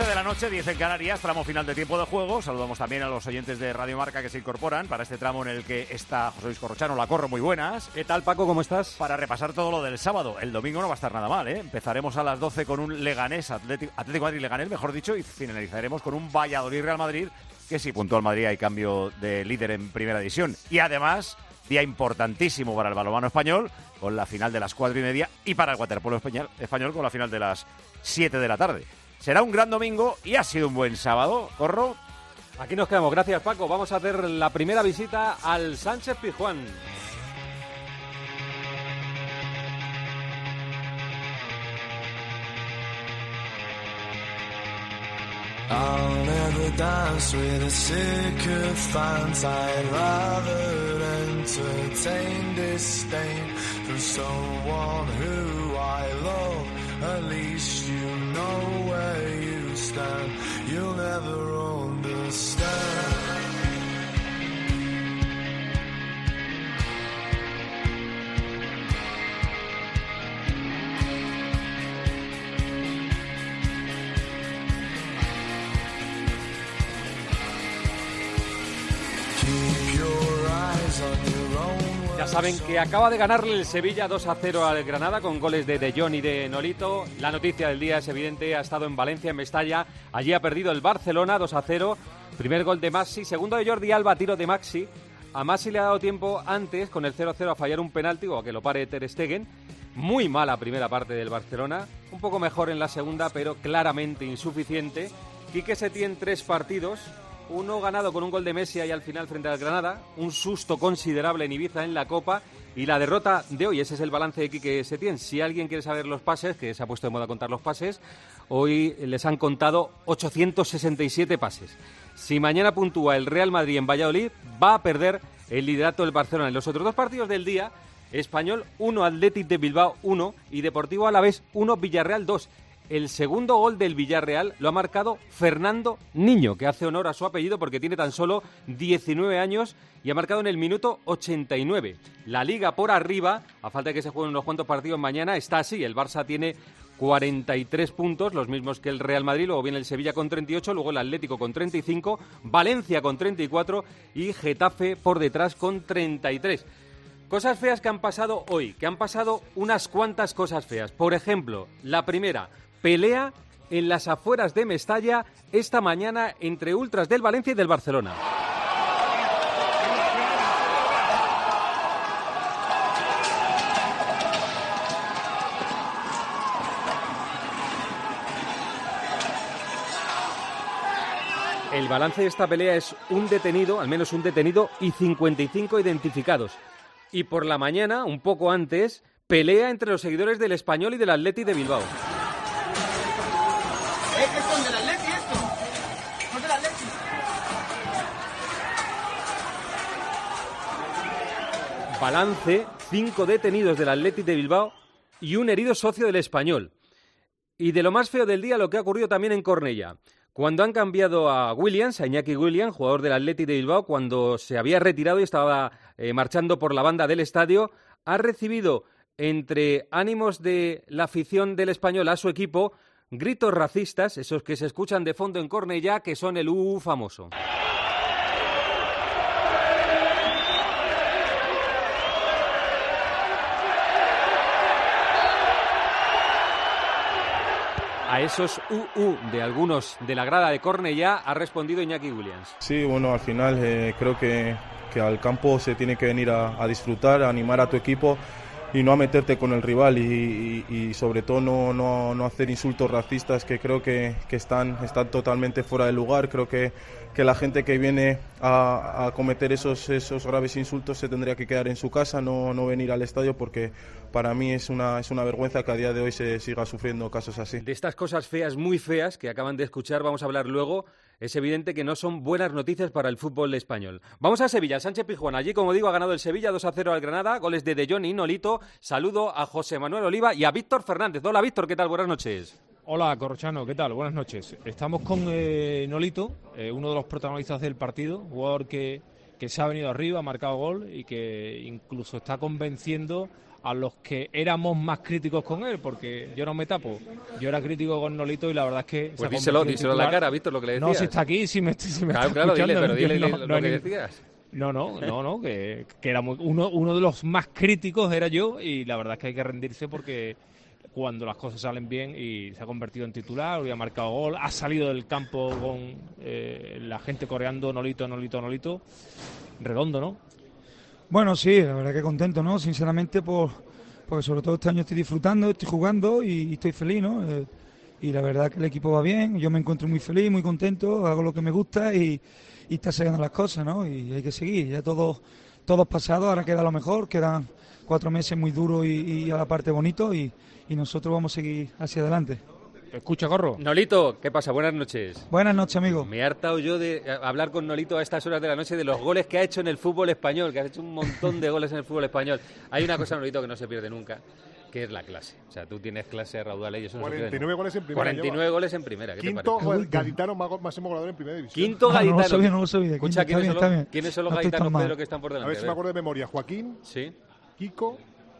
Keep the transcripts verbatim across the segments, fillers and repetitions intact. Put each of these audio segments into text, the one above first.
once de la noche, diez en Canarias, tramo final de tiempo de juego. Saludamos también a los oyentes de Radio Marca que se incorporan para este tramo en el que está José Luis Corrochano. La Corro, muy buenas. ¿Qué tal, Paco? ¿Cómo estás? Para repasar todo lo del sábado. El domingo no va a estar nada mal, ¿eh? Empezaremos a las doce con un Leganés, Atlético, Atlético Madrid-Leganés, mejor dicho, y finalizaremos con un Valladolid-Real Madrid, que si puntúa el Madrid hay cambio de líder en primera división. Y además, día importantísimo para el balonmano español, con la final de las cuatro y media, y para el waterpolo español, español con la final de las siete de la tarde. Será un gran domingo y ha sido un buen sábado, Corro. Aquí nos quedamos, gracias, Paco. Vamos a hacer la primera visita al Sánchez Pizjuán. I'll never dance with a sycophant. I'd rather entertain disdain from someone who I love. At least you know where you stand. You'll never understand. Ya saben que acaba de ganarle el Sevilla dos a cero al Granada con goles de De Jong y de Nolito. La noticia del día es evidente, ha estado en Valencia, en Mestalla. Allí ha perdido el Barcelona dos a cero. Primer gol de Maxi, segundo de Jordi Alba, tiro de Maxi. A Maxi le ha dado tiempo antes, con el cero a cero, a fallar un penalti o a que lo pare Ter Stegen. Muy mala primera parte del Barcelona, un poco mejor en la segunda, pero claramente insuficiente. Quique Setién, tres partidos. Uno ganado con un gol de Messi ahí al final frente al Granada, un susto considerable en Ibiza en la Copa y la derrota de hoy. Ese es el balance de Quique Setién. Si alguien quiere saber los pases, que se ha puesto de moda contar los pases, hoy les han contado ochocientos sesenta y siete pases. Si mañana puntúa el Real Madrid en Valladolid, va a perder el liderato del Barcelona. En los otros dos partidos del día, Español uno, Athletic de Bilbao uno y Deportivo Alavés uno, Villarreal dos. El segundo gol del Villarreal lo ha marcado Fernando Niño, que hace honor a su apellido porque tiene tan solo diecinueve años y ha marcado en el minuto ochenta y nueve. La Liga por arriba, a falta de que se jueguen unos cuantos partidos mañana, está así. El Barça tiene cuarenta y tres puntos, los mismos que el Real Madrid, luego viene el Sevilla con treinta y ocho, luego el Atlético con treinta y cinco, Valencia con treinta y cuatro y Getafe por detrás con treinta y tres. Cosas feas que han pasado hoy, que han pasado unas cuantas cosas feas. Por ejemplo, la primera, pelea en las afueras de Mestalla esta mañana entre ultras del Valencia y del Barcelona. El balance de esta pelea es un detenido, al menos un detenido, y cincuenta y cinco identificados. Y por la mañana, un poco antes, pelea entre los seguidores del Español y del Athletic de Bilbao. ¿Qué son del Atleti esto? ¿Son del Atleti? Balance, cinco detenidos del Athletic de Bilbao y un herido socio del Español. Y de lo más feo del día, lo que ha ocurrido también en Cornellá. Cuando han cambiado a Williams, a Iñaki Williams, jugador del Athletic de Bilbao, cuando se había retirado y estaba eh, marchando por la banda del estadio, ha recibido entre ánimos de la afición del Español a su equipo gritos racistas, esos que se escuchan de fondo en Cornellá, que son el U famoso. A esos U U de algunos de la grada de Cornellá ha respondido Iñaki Williams. Sí, bueno, al final eh, creo que, que al campo se tiene que venir a, a disfrutar, a animar a tu equipo y no a meterte con el rival y, y, y sobre todo no, no, no hacer insultos racistas que creo que, que están, están totalmente fuera de lugar. Creo que, que la gente que viene a, a cometer esos, esos graves insultos se tendría que quedar en su casa, no, no venir al estadio, porque para mí es una, es una vergüenza que a día de hoy se siga sufriendo casos así. De estas cosas feas, muy feas, que acaban de escuchar, vamos a hablar luego. Es evidente que no son buenas noticias para el fútbol español. Vamos a Sevilla, Sánchez Pizjuán. Allí, como digo, ha ganado el Sevilla dos a cero al Granada, goles de De Jong y Nolito. Saludo a José Manuel Oliva y a Víctor Fernández. Hola, Víctor, ¿qué tal? Buenas noches. Hola, Corrochano, ¿qué tal? Buenas noches. Estamos con eh, Nolito, eh, uno de los protagonistas del partido, jugador que, que se ha venido arriba, ha marcado gol y que incluso está convenciendo a los que éramos más críticos con él, porque yo no me tapo. Yo era crítico con Nolito y la verdad es que... Pues díselo, díselo en la cara, Víctor, lo que le decías. No, si está aquí, si me, si me claro, está claro, escuchando. Dile, pero dile no, lo no que ni... decías. No, no, no, no, que, que era muy, uno, uno de los más críticos era yo y la verdad es que hay que rendirse porque cuando las cosas salen bien y se ha convertido en titular, hoy ha marcado gol, ha salido del campo con eh, la gente coreando Nolito, Nolito, Nolito, redondo, ¿no? Bueno, sí, la verdad que contento, ¿no? Sinceramente, por, porque sobre todo este año estoy disfrutando, estoy jugando y, y estoy feliz, ¿no? Eh, y la verdad que el equipo va bien, yo me encuentro muy feliz, muy contento, hago lo que me gusta y, y está saliendo las cosas, ¿no? Y hay que seguir, ya todo, todo es pasado, ahora queda lo mejor, quedan cuatro meses muy duros y, y a la parte bonito y, y nosotros vamos a seguir hacia adelante. Escucha, Corro. Nolito, ¿qué pasa? Buenas noches. Buenas noches, amigo. Me he hartado yo de hablar con Nolito a estas horas de la noche de los goles que ha hecho en el fútbol español, que ha hecho un montón de goles en el fútbol español. Hay una cosa, Nolito, que no se pierde nunca, que es la clase. O sea, tú tienes clase raudales y eso no se pierde cuarenta y nueve goles en primera. cuarenta y nueve lleva. goles en primera. ¿Qué Quinto te parece? gaditano máximo goleador en primera división. Quinto Ah, gaditano. no lo sabía, no lo sabía. Escucha, Quinto, ¿quiénes, está son bien, los, está ¿quiénes son los No estoy gaditanos, tan mal. Pedro, que están por delante? A ver si me acuerdo de memoria. Joaquín, Sí, Kiko,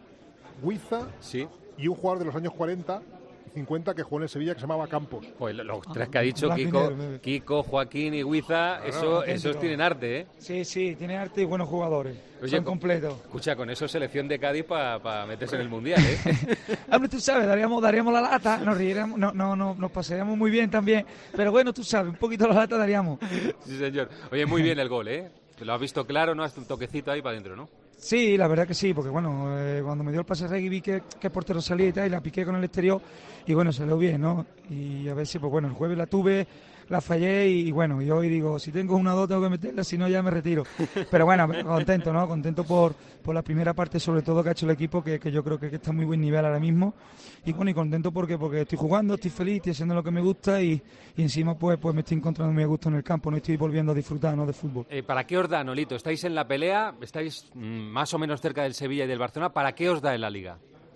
Huiza sí. y un jugador de los años cuarenta y cincuenta que jugó en el Sevilla que se llamaba Campos. Pues los tres que ha dicho, Blanco y Kiko, negro, bebé. Kiko, Joaquín y Huiza, eso, auténtico. esos tienen arte, ¿eh? Sí, sí, tiene arte y buenos jugadores. Oye, Son con- completos. Escucha, con eso selección de Cádiz para pa meterse en el Mundial, ¿eh? Hombre, tú sabes, daríamos, daríamos la lata, nos reiríamos, no, no, no, nos pasaríamos muy bien también. Pero bueno, tú sabes, un poquito la lata daríamos. Sí, señor. Oye, muy bien el gol, ¿eh? Lo has visto claro, ¿no? Hasta un toquecito ahí para adentro, ¿no? Sí, la verdad que sí, porque bueno, eh, cuando me dio el pase Regui vi que, que el portero salía y tal, y la piqué con el exterior, y bueno, salió bien, ¿no? Y a ver si, pues bueno, el jueves la tuve, la fallé, y, y bueno, y hoy digo, si tengo una o dos tengo que meterla, si no ya me retiro. Pero bueno, contento, ¿no? Contento por, por la primera parte, sobre todo, que ha hecho el equipo, que, que yo creo que, que está a muy buen nivel ahora mismo, y bueno, y contento porque, porque estoy jugando, estoy feliz, estoy haciendo lo que me gusta, y, y encima pues, pues me estoy encontrando muy a gusto en el campo, no estoy volviendo a disfrutar, ¿no? De fútbol. Eh, ¿Para qué os da, Nolito? ¿Estáis en la pelea? ¿Estáis mm, más o menos cerca del Sevilla y del Barcelona? ¿Para qué os da en la Liga?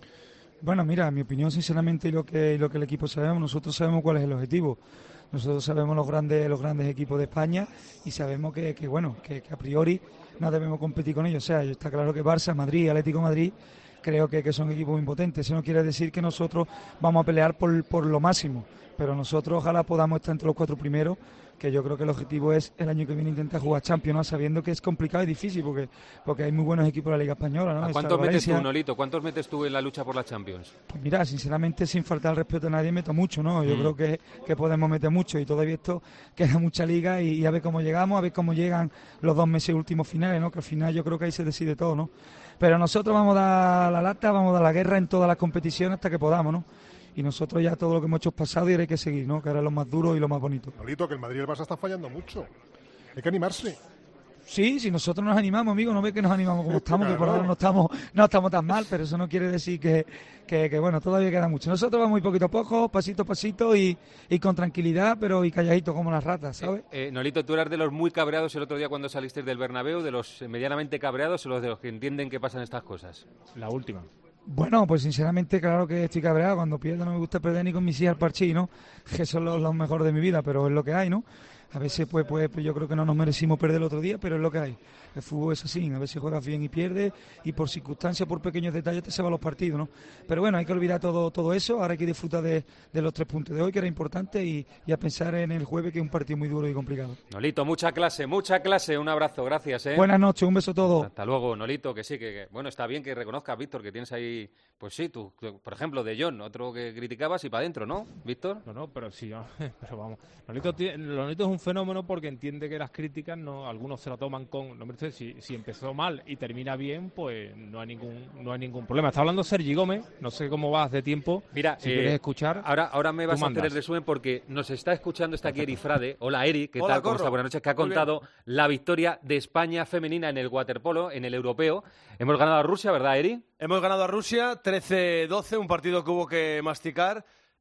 Bueno, mira, mi opinión, sinceramente, y lo que, y lo que el equipo sabemos, nosotros sabemos cuál es el objetivo. Nosotros sabemos los grandes, los grandes equipos de España y sabemos que, que bueno, que, que a priori no debemos competir con ellos. O sea, está claro que Barça, Madrid, Atlético de Madrid, creo que, que son equipos muy potentes. Eso no quiere decir que nosotros vamos a pelear por, por lo máximo, pero nosotros ojalá podamos estar entre los cuatro primeros, que yo creo que el objetivo es el año que viene intentar jugar Champions, ¿no? Sabiendo que es complicado y difícil porque porque hay muy buenos equipos de la Liga Española, ¿no? ¿A Está cuántos el metes tú, Valencia. Nolito? ¿Cuántos metes tú en la lucha por la Champions? Pues mira, sinceramente, sin faltar el respeto a nadie, meto mucho, ¿no? Yo Mm. creo que, que podemos meter mucho y todavía esto queda mucha liga y, y a ver cómo llegamos, a ver cómo llegan los dos meses últimos finales, ¿no? Que al final yo creo que ahí se decide todo, ¿no? Pero nosotros vamos a dar la lata, vamos a dar la guerra en todas las competiciones hasta que podamos, ¿no? Y nosotros ya todo lo que hemos hecho es pasado y ahora hay que seguir, ¿no? Que ahora es lo más duro y lo más bonito. Nolito, que el Madrid y el Barça están fallando mucho. Hay que animarse. Sí, si nosotros nos animamos, amigo, no ve que nos animamos como estamos, que por Claro. ahora no estamos, no estamos tan mal, pero eso no quiere decir que, que, que, bueno, todavía queda mucho. Nosotros vamos muy poquito a poco, pasito a pasito y, y con tranquilidad, pero y calladito como las ratas, ¿sabes? Eh, eh, Nolito, tú eras de los muy cabreados el otro día cuando saliste del Bernabéu, de los eh, medianamente cabreados o los de los que entienden que pasan estas cosas. La última. Bueno, pues sinceramente, claro que estoy cabreado. Cuando pierdo no me gusta perder ni con mis hijas al parchí, ¿no? Que son los, los mejores de mi vida, pero es lo que hay, ¿no? A veces, pues, pues, pues yo creo que no nos merecimos perder el otro día, pero es lo que hay. El fútbol es así, a veces juegas bien y pierdes, y por circunstancias, por pequeños detalles te se van los partidos, ¿no? Pero bueno, hay que olvidar todo todo eso, ahora hay que disfrutar de, de los tres puntos de hoy, que era importante, y, y a pensar en el jueves, que es un partido muy duro y complicado. Nolito, mucha clase, mucha clase, un abrazo, gracias, ¿eh? Buenas noches, un beso a todos. Hasta luego, Nolito, que sí, que, que- bueno, está bien que reconozcas, Víctor, que tienes ahí, pues sí, tú, tú, por ejemplo, de John, otro que criticabas y para adentro, ¿no, Víctor? No, no, pero sí, no, pero vamos. Nolito, tiene- Nolito es un fenómeno porque entiende que las críticas, no, algunos se la toman con, no me sé, si, si empezó mal y termina bien, pues no hay ningún, no hay ningún problema. Está hablando Sergi Gómez, no sé cómo vas de tiempo. Mira, si eh, quieres escuchar. Ahora, ahora me tú vas a hacer mandas. el resumen porque nos está escuchando, está aquí Eri Frade. Hola, Eri, ¿qué Hola, tal? ¿Cómo Corro. está? Buenas noches, que ha Muy bien. contado la victoria de España femenina en el waterpolo, en el europeo. Hemos ganado a Rusia, ¿verdad, Eri? Hemos ganado a Rusia trece doce, un partido que hubo que masticar.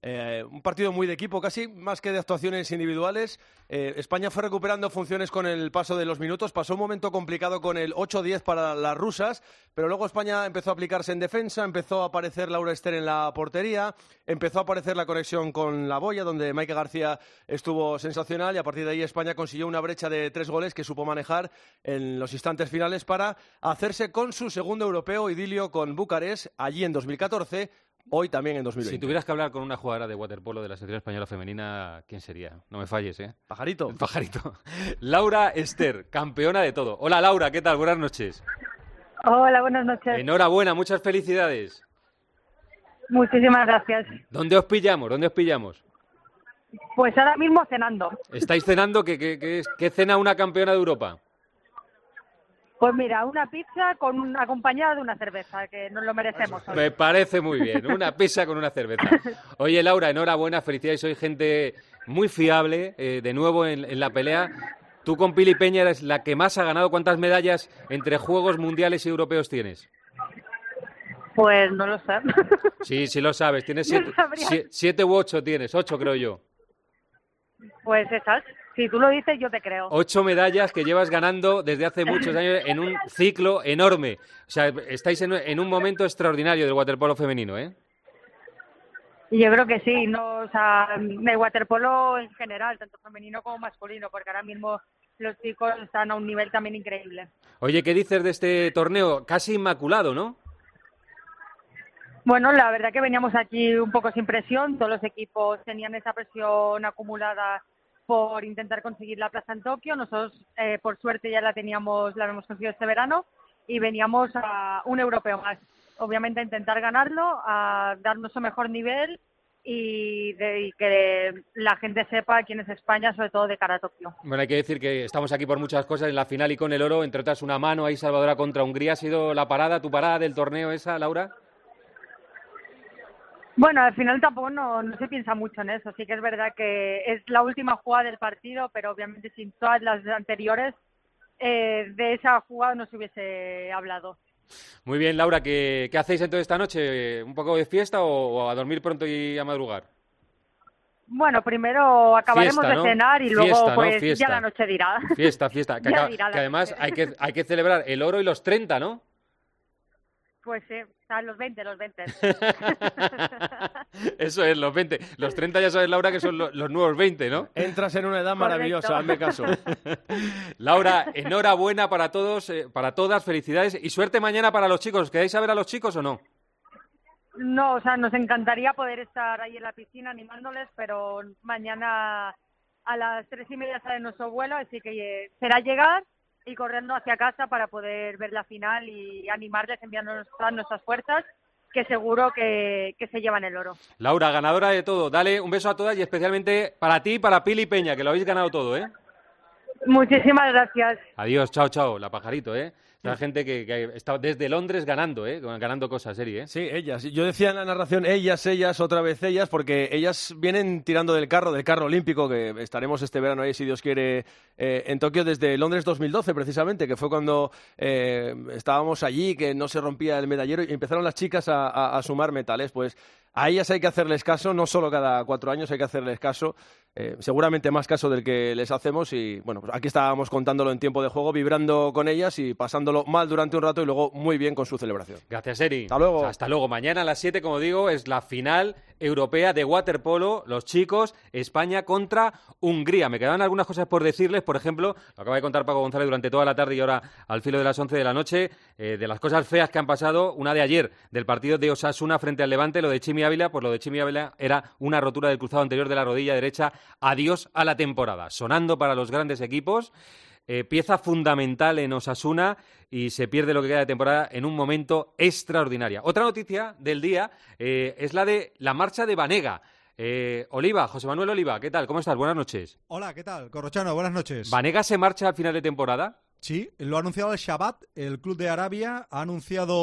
Eh, un partido muy de equipo, casi más que de actuaciones individuales. Eh, España fue recuperando funciones con el paso de los minutos. Pasó un momento complicado con el ocho diez para las rusas, pero luego España empezó a aplicarse en defensa, empezó a aparecer Laura Ester en la portería, empezó a aparecer la conexión con la boya, donde Maike García estuvo sensacional, y a partir de ahí España consiguió una brecha de tres goles que supo manejar en los instantes finales para hacerse con su segundo europeo, idilio con Bucarest, allí en dos mil catorce. Hoy también en dos mil veinte. Si tuvieras que hablar con una jugadora de waterpolo de la selección española femenina, ¿quién sería? No me falles, ¿eh? Pajarito. El pajarito. Laura Ester, campeona de todo. Hola, Laura, ¿qué tal? Buenas noches. Hola, buenas noches. Enhorabuena, muchas felicidades. Muchísimas gracias. ¿Dónde os pillamos? ¿Dónde os pillamos? Pues ahora mismo cenando. ¿Estáis cenando? ¿Qué, qué, qué, qué cena una campeona de Europa? Pues mira, una pizza con una, acompañada de una cerveza, que nos lo merecemos hoy. Me parece muy bien, una pizza con una cerveza. Oye, Laura, enhorabuena, felicidades, soy gente muy fiable, eh, de nuevo en, en la pelea. Tú con Pili Peña eres la que más ha ganado. ¿Cuántas medallas entre Juegos Mundiales y Europeos tienes? Pues no lo sé. Sí, sí lo sabes, tienes siete, siete, siete u ocho tienes, ocho creo yo. Pues esas. Si tú lo dices, yo te creo. Ocho medallas que llevas ganando desde hace muchos años en un ciclo enorme. O sea, estáis en, en un momento extraordinario del waterpolo femenino, ¿eh? Yo creo que sí, no, o sea, el waterpolo en general, tanto femenino como masculino, porque ahora mismo los chicos están a un nivel también increíble. Oye, ¿qué dices de este torneo? Casi inmaculado, ¿no? Bueno, la verdad que veníamos aquí un poco sin presión, todos los equipos tenían esa presión acumulada por intentar conseguir la plaza en Tokio. Nosotros, eh, por suerte, ya la teníamos, la hemos conseguido este verano y veníamos a un europeo más. Obviamente a intentar ganarlo, a dar nuestro mejor nivel y, de, y que la gente sepa quién es España, sobre todo de cara a Tokio. Bueno, hay que decir que estamos aquí por muchas cosas en la final y con el oro, entre otras una mano ahí salvadora contra Hungría. ¿Ha sido la parada, tu parada del torneo esa, Laura? Bueno, al final tampoco no, no se piensa mucho en eso. Sí que es verdad que es la última jugada del partido, pero obviamente sin todas las anteriores, eh, de esa jugada no se hubiese hablado. Muy bien, Laura, ¿qué, qué hacéis entonces esta noche? ¿Un poco de fiesta o, o a dormir pronto y a madrugar? Bueno, primero acabaremos Fiesta, ¿no? de cenar y Fiesta, luego ¿no? pues Fiesta. ya la noche dirá. Fiesta, fiesta. Que, Ya acaba- dirá la que además noche. hay que, hay que celebrar el oro y los treinta, ¿no? Pues sí, o sea, los veinte, los veinte. Eso es, los veinte. Los treinta ya sabes, Laura, que son lo- los nuevos veinte, ¿no? Entras en una edad Correcto. maravillosa, hazme caso. Laura, enhorabuena para todos, eh, para todas, felicidades y suerte mañana para los chicos. ¿Queréis a ver a los chicos o no? No, o sea, nos encantaría poder estar ahí en la piscina animándoles, pero mañana a las tres y media sale nuestro vuelo, así que eh, será llegar y corriendo hacia casa para poder ver la final y animarles enviándonos todas nuestras fuerzas, que seguro que, que se llevan el oro. Laura, ganadora de todo. Dale un beso a todas y especialmente para ti y para Pili Peña, que lo habéis ganado todo, ¿eh? Muchísimas gracias. Adiós, chao, chao, la pajarito, ¿eh? La gente que, que está desde Londres ganando, ¿eh? Ganando cosas, Eri, ¿eh? Sí, ellas. Yo decía en la narración ellas, ellas, otra vez ellas, porque ellas vienen tirando del carro, del carro olímpico, que estaremos este verano ahí, si Dios quiere, eh, en Tokio desde Londres dos mil doce, precisamente, que fue cuando eh, estábamos allí, que no se rompía el medallero y empezaron las chicas a, a, a sumar metales. Pues a ellas hay que hacerles caso, no solo cada cuatro años hay que hacerles caso, eh, seguramente más caso del que les hacemos y bueno, pues aquí estábamos contándolo en tiempo de juego, vibrando con ellas y pasándolo mal durante un rato y luego muy bien con su celebración. Gracias, Eri. Hasta luego. Hasta luego. Mañana a las siete, como digo, es la final europea de waterpolo, los chicos, España contra Hungría. Me quedaban algunas cosas por decirles, por ejemplo, lo acaba de contar Paco González durante toda la tarde y ahora al filo de las once de la noche, eh, de las cosas feas que han pasado, una de ayer, del partido de Osasuna frente al Levante, lo de Chimi Ávila, pues lo de Chimi Ávila era una rotura del cruzado anterior de la rodilla derecha. Adiós a la temporada. Sonando para los grandes equipos. Eh, pieza fundamental en Osasuna y se pierde lo que queda de temporada en un momento extraordinario. Otra noticia del día eh, es la de la marcha de Banega. Eh, Oliva, José Manuel Oliva, ¿qué tal? ¿Cómo estás? Buenas noches. Hola, ¿qué tal? Corrochano, buenas noches. ¿Banega se marcha al final de temporada? Sí, lo ha anunciado el Shabbat, el club de Arabia, ha anunciado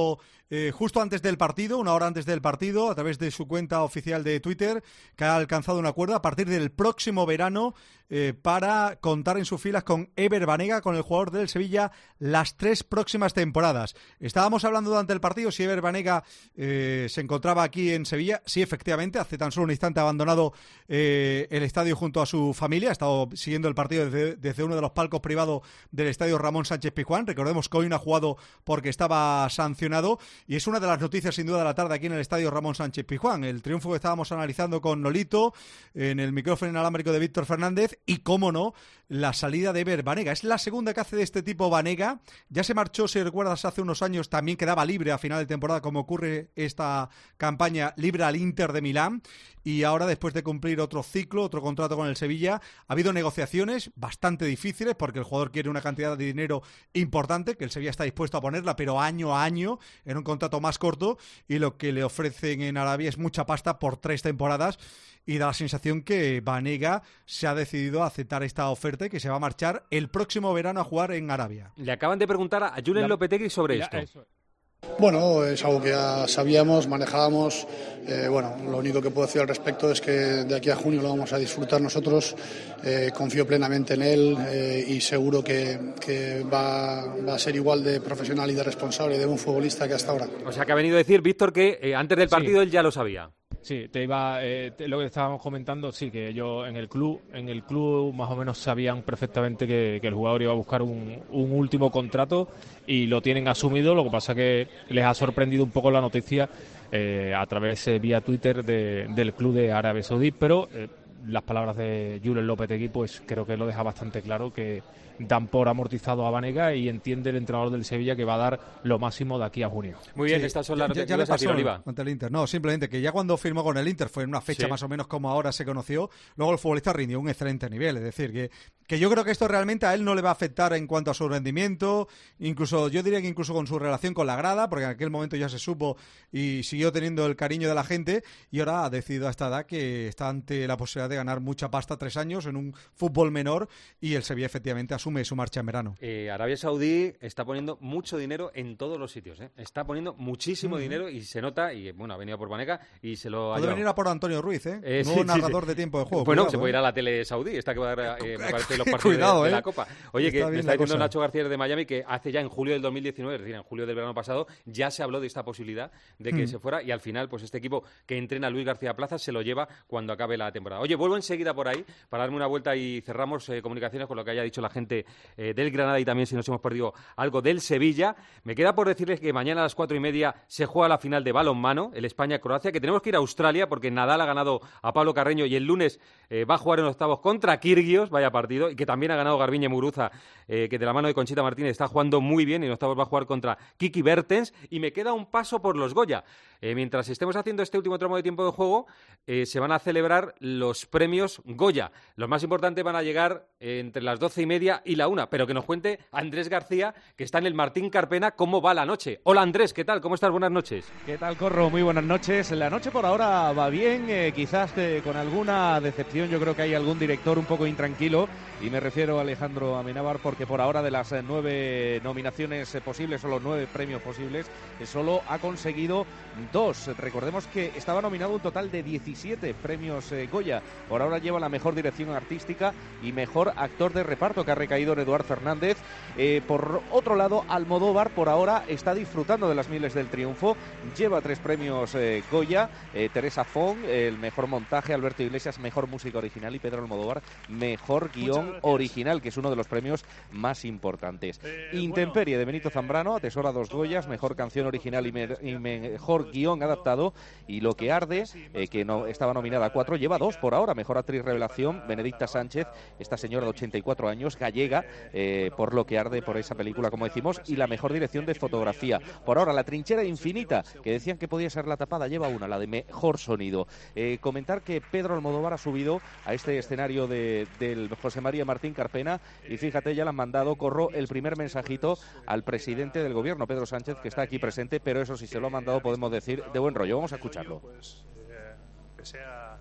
eh, justo antes del partido, una hora antes del partido, a través de su cuenta oficial de Twitter, que ha alcanzado un acuerdo a partir del próximo verano eh, para contar en sus filas con Ever Banega, con el jugador del Sevilla, las tres próximas temporadas. Estábamos hablando durante el partido si Ever Banega eh, se encontraba aquí en Sevilla. Sí, efectivamente, hace tan solo un instante ha abandonado eh, el estadio junto a su familia, ha estado siguiendo el partido desde, desde uno de los palcos privados del estadio Ramón Sánchez Pizjuán. Recordemos que hoy no ha jugado porque estaba sancionado y es una de las noticias sin duda de la tarde aquí en el estadio Ramón Sánchez Pizjuán. El triunfo que estábamos analizando con Nolito, en el micrófono inalámbrico de Víctor Fernández y, cómo no, la salida de Ever Banega. Es la segunda que hace de este tipo Banega. Ya se marchó, si recuerdas, hace unos años, también quedaba libre a final de temporada, como ocurre esta campaña, libre al Inter de Milán. Y ahora, después de cumplir otro ciclo, otro contrato con el Sevilla, ha habido negociaciones bastante difíciles porque el jugador quiere una cantidad de dinero importante, que el Sevilla está dispuesto a ponerla, pero año a año, en un contrato más corto, y lo que le ofrecen en Arabia es mucha pasta por tres temporadas. Y da la sensación que Banega se ha decidido a aceptar esta oferta y que se va a marchar el próximo verano a jugar en Arabia. Le acaban de preguntar a Julen Lopetegui sobre la, esto. Eso. Bueno, es algo que ya sabíamos, manejábamos. Eh, bueno, lo único que puedo decir al respecto es que de aquí a junio lo vamos a disfrutar nosotros. Eh, confío plenamente en él eh, y seguro que, que va, va a ser igual de profesional y de responsable de un futbolista que hasta ahora. O sea, que ha venido a decir Víctor que eh, antes del partido sí. él ya lo sabía. Sí, te iba eh, te, lo que estábamos comentando, sí, que yo en el club, en el club más o menos sabían perfectamente que, que el jugador iba a buscar un, un último contrato y lo tienen asumido. Lo que pasa que les ha sorprendido un poco la noticia eh, a través eh, vía Twitter de, del club de Arabia Saudí, pero eh, las palabras de Julen Lopetegui pues creo que lo deja bastante claro, que dan por amortizado a Banega y entiende el entrenador del Sevilla que va a dar lo máximo de aquí a junio. Muy bien, sí, estas son las ya, noticias. ya le pasó Oliva. ante el Inter. No, simplemente que ya cuando firmó con el Inter fue en una fecha sí. más o menos como ahora se conoció, luego el futbolista rindió un excelente nivel, es decir, que, que yo creo que esto realmente a él no le va a afectar en cuanto a su rendimiento, incluso yo diría que incluso con su relación con la grada, porque en aquel momento ya se supo y siguió teniendo el cariño de la gente, y ahora ha decidido a esta edad que está ante la posibilidad de ganar mucha pasta tres años en un fútbol menor, y el Sevilla efectivamente asume su marcha en verano. Eh, Arabia Saudí está poniendo mucho dinero en todos los sitios, ¿eh? Está poniendo muchísimo uh-huh. dinero y se nota, y bueno, ha venido por Banega y se lo ha Puede llevado. venir a por Antonio Ruiz, ¿eh? eh Nuevo sí, narrador sí, de tiempo de juego. Bueno, cuidado, se puede ¿eh? ir a la tele saudí, esta que va a dar eh, me parece los partidos Cuidado, de, de ¿eh? la Copa. Oye, está que me está diciendo cosa. Nacho García de Miami que hace ya en julio del dos mil diecinueve, es decir, en julio del verano pasado, ya se habló de esta posibilidad de que hmm. se fuera, y al final, pues este equipo que entrena Luis García Plaza se lo lleva cuando acabe la temporada. Oye, vuelvo enseguida por ahí para darme una vuelta y cerramos eh, comunicaciones con lo que haya dicho la gente eh, del Granada y también si nos hemos perdido algo del Sevilla. Me queda por decirles que mañana a las cuatro y media se juega la final de balonmano, el España-Croacia, que tenemos que ir a Australia porque Nadal ha ganado a Pablo Carreño y el lunes eh, va a jugar en octavos contra Kirgios, vaya partido, y que también ha ganado Garbiñe Muguruza, eh, que de la mano de Conchita Martínez está jugando muy bien, y en octavos va a jugar contra Kiki Bertens, y me queda un paso por los Goya. Eh, mientras estemos haciendo este último tramo de tiempo de juego, eh, se van a celebrar los premios Goya. Los más importantes van a llegar eh, entre las doce y media y la una, pero que nos cuente Andrés García, que está en el Martín Carpena, cómo va la noche. Hola Andrés, ¿qué tal? ¿Cómo estás? Buenas noches. ¿Qué tal, Corro? Muy buenas noches. La noche por ahora va bien, eh, quizás eh, con alguna decepción. Yo creo que hay algún director un poco intranquilo, y me refiero a Alejandro Amenábar, porque por ahora de las eh, nueve nominaciones eh, posibles, o los nueve premios posibles, eh, solo ha conseguido dos. Recordemos que estaba nominado un total de diecisiete premios eh, Goya. Por ahora lleva la mejor dirección artística y mejor actor de reparto, que ha recaído en Eduard Fernández. Eh, por otro lado, Almodóvar por ahora está disfrutando de las mieles del triunfo. Lleva tres premios eh, Goya. Eh, Teresa Fong, el mejor montaje. Alberto Iglesias, mejor música original. Y Pedro Almodóvar, mejor guión original, que es uno de los premios más importantes. Eh, Intemperie, bueno, de Benito Zambrano, atesora dos Goyas, mejor canción original y, me, y mejor guión adaptado. Y Lo que arde, eh, que no estaba nominada a cuatro, lleva dos por ahora. Mejor actriz revelación, Benedicta Sánchez, esta señora de ochenta y cuatro años, gallega, eh, por Lo que arde, por esa película, como decimos. Y la mejor dirección de fotografía. Por ahora, La trinchera infinita, que decían que podía ser la tapada, lleva una, la de mejor sonido. Eh, comentar que Pedro Almodóvar ha subido a este escenario de, del José María Martín Carpena, y fíjate, ya le han mandado, Corro, el primer mensajito al presidente del gobierno, Pedro Sánchez, que está aquí presente, pero eso sí, se lo ha mandado, podemos decir, de buen rollo. Vamos a escucharlo. Pues, eh, que sea...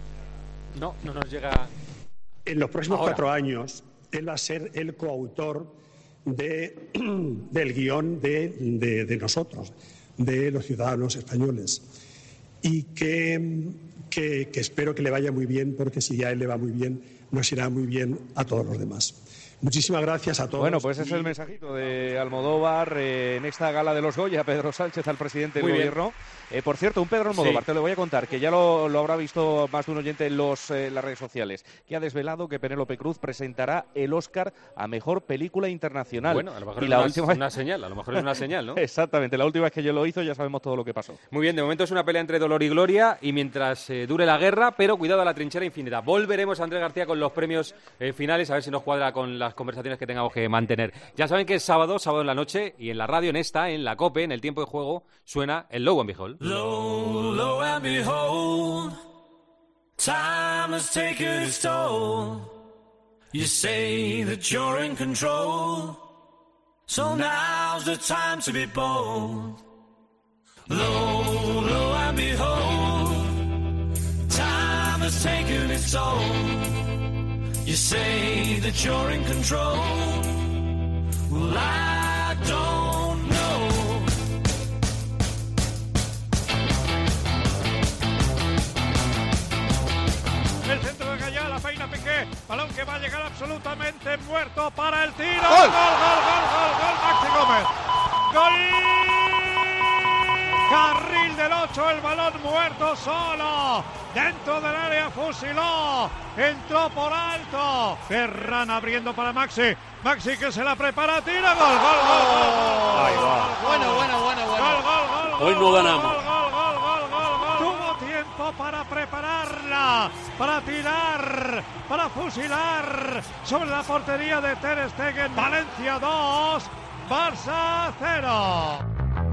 No, no nos llega... En los próximos ahora. cuatro años, él va a ser el coautor de, del guión de, de, de nosotros. de los ciudadanos españoles y que, que, que espero que le vaya muy bien, porque si a él le va muy bien, nos irá muy bien a todos los demás. Muchísimas gracias a todos. Bueno, pues ese es el mensajito de Almodóvar eh, en esta gala de los Goya, Pedro Sánchez, al presidente del Muy bien. gobierno. Eh, por cierto, un Pedro Almodóvar, Sí. te lo voy a contar, que ya lo, lo habrá visto más de un oyente en los, eh, las redes sociales, que ha desvelado que Penélope Cruz presentará el Oscar a Mejor Película Internacional. Bueno, a lo mejor Y es la una, última... una señal, a lo mejor es una señal, ¿no? Exactamente, la última vez que yo lo hizo ya sabemos todo lo que pasó. Muy bien, de momento es una pelea entre dolor y gloria y mientras eh, dure la guerra, pero cuidado a la trinchera infinita. Volveremos a Andrés García con los premios eh, finales, a ver si nos cuadra con las conversaciones que tengamos que mantener. Ya saben que es sábado, sábado en la noche, y en la radio, en esta, en la COPE, en el tiempo de juego, suena el Low and Behold. Lo, lo and behold, time has taken its toll. You say that you're in control, so now's the time to be bold. Lo, lo and behold, time has taken its toll. You say that you're in control, well I don't know. El centro de Gallá, la peina Piqué, balón que va a llegar absolutamente muerto para el tiro. ¡Gol! Gol, gol, gol, gol, gol, Maxi Gómez. Gol. Carril del ocho, el balón muerto solo. Dentro del área fusiló. Entró por alto. Ferran abriendo para Maxi. Maxi que se la prepara, tira. Gol, gol, gol, gol, gol. Ahí va. Bueno, bueno, bueno, bueno. Gol, gol, gol, Hoy gol, no gol, ganamos. Gol, gol, gol, gol, gol, gol. Tuvo tiempo para prepararla, para tirar, para fusilar sobre la portería de Ter Stegen. Valencia dos, Barça cero.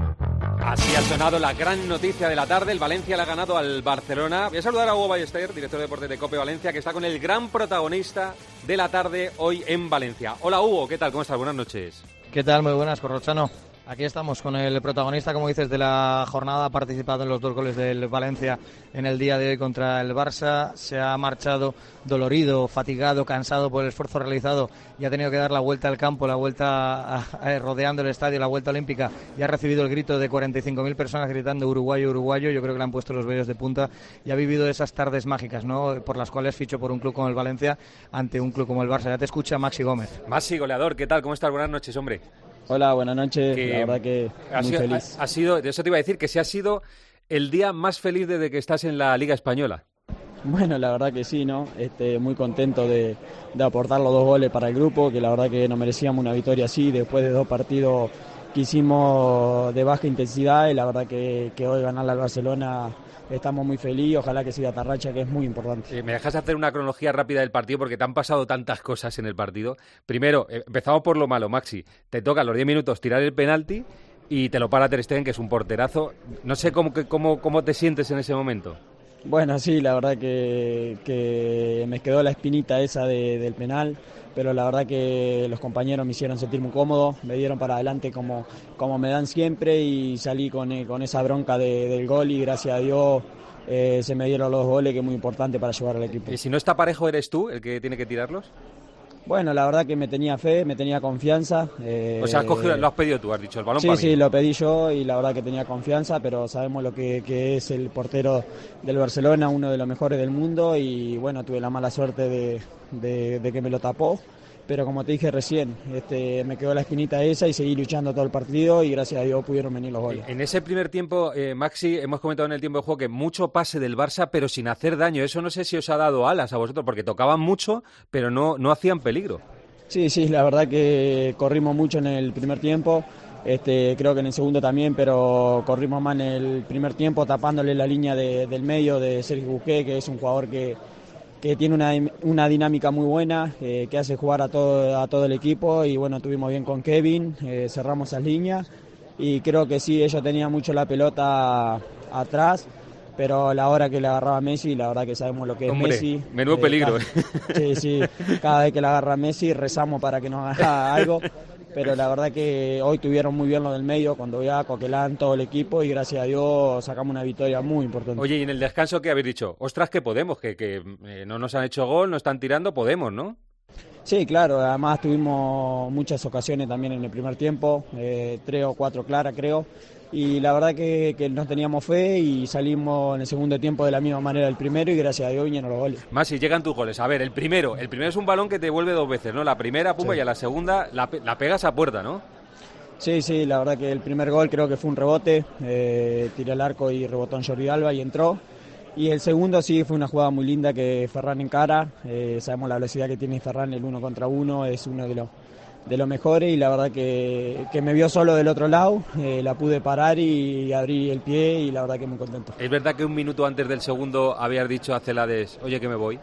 Así ha sonado la gran noticia de la tarde. El Valencia le ha ganado al Barcelona. Voy a saludar a Hugo Ballester, director de deportes de COPE Valencia, que está con el gran protagonista de la tarde hoy en Valencia. Hola Hugo, ¿qué tal? ¿Cómo estás? Buenas noches. ¿Qué tal? Muy buenas, Corrochano. Aquí estamos con el protagonista, como dices, de la jornada. Ha participado en los dos goles del Valencia en el día de hoy contra el Barça. Se ha marchado dolorido, fatigado, cansado por el esfuerzo realizado y ha tenido que dar la vuelta al campo, la vuelta a, a, rodeando el estadio, la vuelta olímpica, y ha recibido el grito de cuarenta y cinco mil personas gritando uruguayo, uruguayo. Yo creo que le han puesto los vellos de punta y ha vivido esas tardes mágicas, ¿no?, por las cuales fichó por un club como el Valencia ante un club como el Barça. Ya te escucha Maxi Gómez. Maxi, goleador, ¿qué tal? ¿Cómo estás? Buenas noches, hombre. Hola, buenas noches. Que la verdad que ha muy sido, feliz. Ha, ha sido, de eso te iba a decir, que se ha sido el día más feliz desde que estás en la Liga Española. Bueno, la verdad que sí, ¿no? Este, muy contento de, de aportar los dos goles para el grupo, que la verdad que nos merecíamos una victoria así, después de dos partidos que hicimos de baja intensidad, y la verdad que, que hoy ganarle al Barcelona estamos muy felices. Ojalá que siga esta racha, que es muy importante. Eh, ¿Me dejas hacer una cronología rápida del partido? Porque te han pasado tantas cosas en el partido. Primero, eh, empezamos por lo malo, Maxi. Te toca a los diez minutos tirar el penalti y te lo para Ter Stegen, que es un porterazo. No sé cómo, cómo, cómo te sientes en ese momento. Bueno, sí, la verdad que, que me quedó la espinita esa de, del penal, pero la verdad que los compañeros me hicieron sentir muy cómodo, me dieron para adelante como, como me dan siempre, y salí con, con esa bronca de, del gol, y gracias a Dios eh, se me dieron los goles, que es muy importante para ayudar al equipo. ¿Y si no está parejo, eres tú el que tiene que tirarlos? Bueno, la verdad que me tenía fe, me tenía confianza. Eh, o sea, has cogido, lo has pedido tú, has dicho, el balón sí, para mí. Sí, lo pedí yo, y la verdad que tenía confianza, pero sabemos lo que, que es el portero del Barcelona, uno de los mejores del mundo, y bueno, tuve la mala suerte de, de, de que me lo tapó. Pero como te dije recién, este, me quedó la espinita esa y seguí luchando todo el partido, y gracias a Dios pudieron venir los goles. En ese primer tiempo, eh, Maxi, hemos comentado en el tiempo de juego que mucho pase del Barça, pero sin hacer daño. Eso no sé si os ha dado alas a vosotros, porque tocaban mucho, pero no, no hacían peligro. Sí, sí, la verdad que corrimos mucho en el primer tiempo, este, creo que en el segundo también, pero corrimos más en el primer tiempo, tapándole la línea de, del medio de Sergi Busquets, que es un jugador que, que tiene una, una dinámica muy buena, eh, que hace jugar a todo, a todo el equipo, y bueno, tuvimos bien con Kevin, eh, cerramos esas líneas, y creo que sí, ellos tenían mucho la pelota atrás, pero a la hora que le agarraba a Messi, la verdad que sabemos lo que es Hombre, Messi. menudo eh, peligro. Cada, sí, sí, cada vez que le agarra a Messi rezamos para que nos haga algo, pero la verdad que hoy tuvieron muy bien lo del medio, cuando ya Coquelán, todo el equipo, y gracias a Dios sacamos una victoria muy importante. Oye, y en el descanso, ¿qué habéis dicho? Ostras, que podemos, que, que eh, no nos han hecho gol, no están tirando, podemos, ¿no? Sí, claro, además tuvimos muchas ocasiones también en el primer tiempo, eh, tres o cuatro claras creo, y la verdad que, que nos teníamos fe y salimos en el segundo tiempo de la misma manera del primero y gracias a Dios vinieron los goles. Más si llegan tus goles. A ver, el primero, el primero es un balón que te vuelve dos veces, ¿no? La primera, pumba, sí. Y a la segunda la, la pegas a puerta, ¿no? Sí, sí, la verdad que el primer gol creo que fue un rebote, eh, tiré al arco y rebotó en Jordi Alba y entró. Y el segundo sí fue una jugada muy linda que Ferran encara, eh, sabemos la velocidad que tiene Ferran, el uno contra uno, es uno de los de los mejores y la verdad que, que me vio solo del otro lado, eh, la pude parar y abrí el pie y la verdad que muy contento. ¿Es verdad que un minuto antes del segundo habías dicho a Celades, oye que me voy?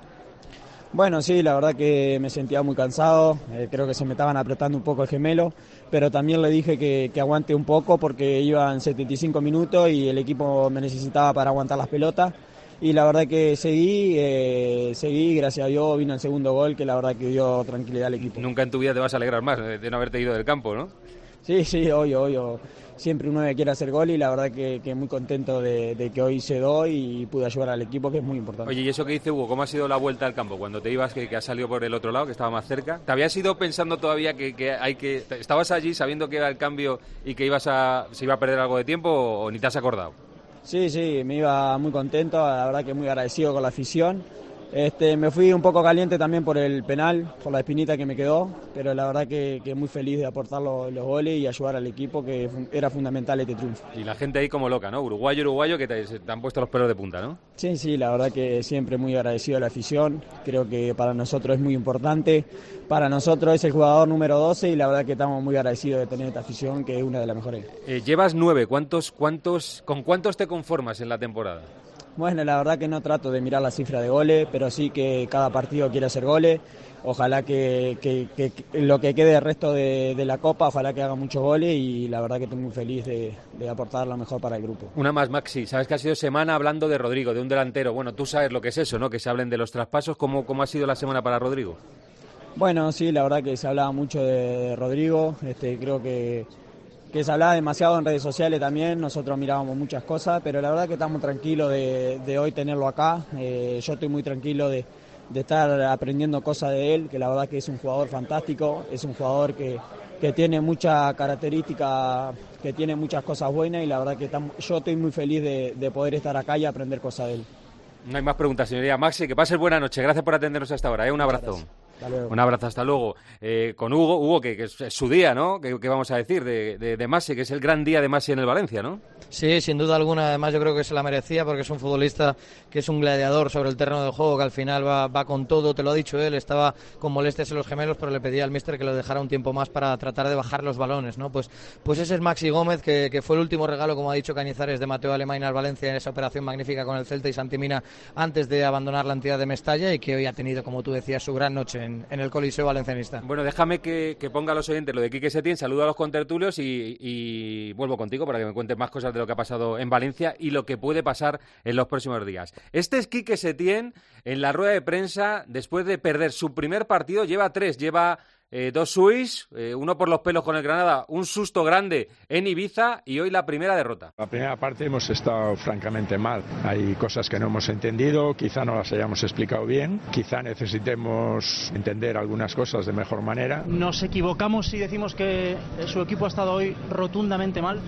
Bueno, sí, la verdad que me sentía muy cansado, eh, creo que se me estaban apretando un poco el gemelo, pero también le dije que, que aguante un poco porque iban setenta y cinco minutos y el equipo me necesitaba para aguantar las pelotas. Y la verdad que seguí, eh, seguí, gracias a Dios vino el segundo gol que la verdad que dio tranquilidad al equipo. Nunca en tu vida te vas a alegrar más de no haberte ido del campo, ¿no? Sí, sí, obvio, obvio. Siempre uno quiere hacer gol y la verdad que, que muy contento de, de que hoy se doy y pude ayudar al equipo, que es muy importante. Oye, y eso que dice Hugo, ¿cómo ha sido la vuelta al campo? Cuando te ibas, que, que has salido por el otro lado, que estaba más cerca. ¿Te habías ido pensando todavía que, que hay que... ¿Estabas allí sabiendo que era el cambio y que ibas a, se iba a perder algo de tiempo o, o ni te has acordado? Sí, sí, me iba muy contento, la verdad que muy agradecido con la afición. Este, me fui un poco caliente también por el penal, por la espinita que me quedó, pero la verdad que, que muy feliz de aportar los, los goles y ayudar al equipo, que era fundamental este triunfo. Y la gente ahí como loca, ¿no? Uruguayo, uruguayo, que te, te han puesto los pelos de punta, ¿no? Sí, sí, la verdad que siempre muy agradecido a la afición, creo que para nosotros es muy importante, para nosotros es el jugador número doce y la verdad que estamos muy agradecidos de tener esta afición, que es una de las mejores. Eh, llevas nueve, ¿cuántos, cuántos, ¿con cuántos te conformas en la temporada? Bueno, la verdad que no trato de mirar la cifra de goles, pero sí que cada partido quiere hacer goles. Ojalá que, que, que, que lo que quede del resto de, de la Copa, ojalá que haga muchos goles y la verdad que estoy muy feliz de, de aportar lo mejor para el grupo. Una más, Maxi. Sabes que ha sido semana hablando de Rodrigo, de un delantero. Bueno, tú sabes lo que es eso, ¿no? Que se hablen de los traspasos. ¿Cómo, cómo ha sido la semana para Rodrigo? Bueno, sí, la verdad que se hablaba mucho de Rodrigo. Este, creo que... que se hablaba demasiado en redes sociales también, nosotros mirábamos muchas cosas, pero la verdad que estamos tranquilos de, de hoy tenerlo acá, eh, yo estoy muy tranquilo de, de estar aprendiendo cosas de él, que la verdad que es un jugador fantástico, es un jugador que, que tiene muchas características, que tiene muchas cosas buenas y la verdad que estamos, yo estoy muy feliz de, de poder estar acá y aprender cosas de él. No hay más preguntas, señoría. Maxi, que pases buena noche, gracias por atendernos hasta ahora, ¿eh? Un abrazo. Gracias. Hasta luego. Un abrazo, hasta luego. Eh, con Hugo, Hugo que, que es, es su día, ¿no? ¿Qué, qué vamos a decir de, de, de Masi, que es el gran día de Masi en el Valencia, ¿no? Sí, sin duda alguna, además yo creo que se la merecía porque es un futbolista que es un gladiador sobre el terreno de juego, que al final va, va con todo, te lo ha dicho él, estaba con molestias en los gemelos, pero le pedía al míster que lo dejara un tiempo más para tratar de bajar los balones, ¿no? Pues, pues ese es Maxi Gómez, que, que fue el último regalo, como ha dicho Cañizares, de Mateo Alemany al Valencia en esa operación magnífica con el Celta y Santi Mina antes de abandonar la entidad de Mestalla y que hoy ha tenido, como tú decías, su gran noche en, en el Coliseo valencianista. Bueno, déjame que, que ponga a los oyentes lo de Quique Setién, saludo a los contertulios y, y vuelvo contigo para que me cuentes más cosas de lo que ha pasado en Valencia y lo que puede pasar en los próximos días. Este es Quique Setién en la rueda de prensa después de perder su primer partido, lleva tres, lleva eh, dos Suis, eh, uno por los pelos con el Granada, un susto grande en Ibiza y hoy la primera derrota. La primera parte hemos estado francamente mal, hay cosas que no hemos entendido, quizá no las hayamos explicado bien, quizá necesitemos entender algunas cosas de mejor manera. ¿Nos equivocamos si decimos que su equipo ha estado hoy rotundamente mal?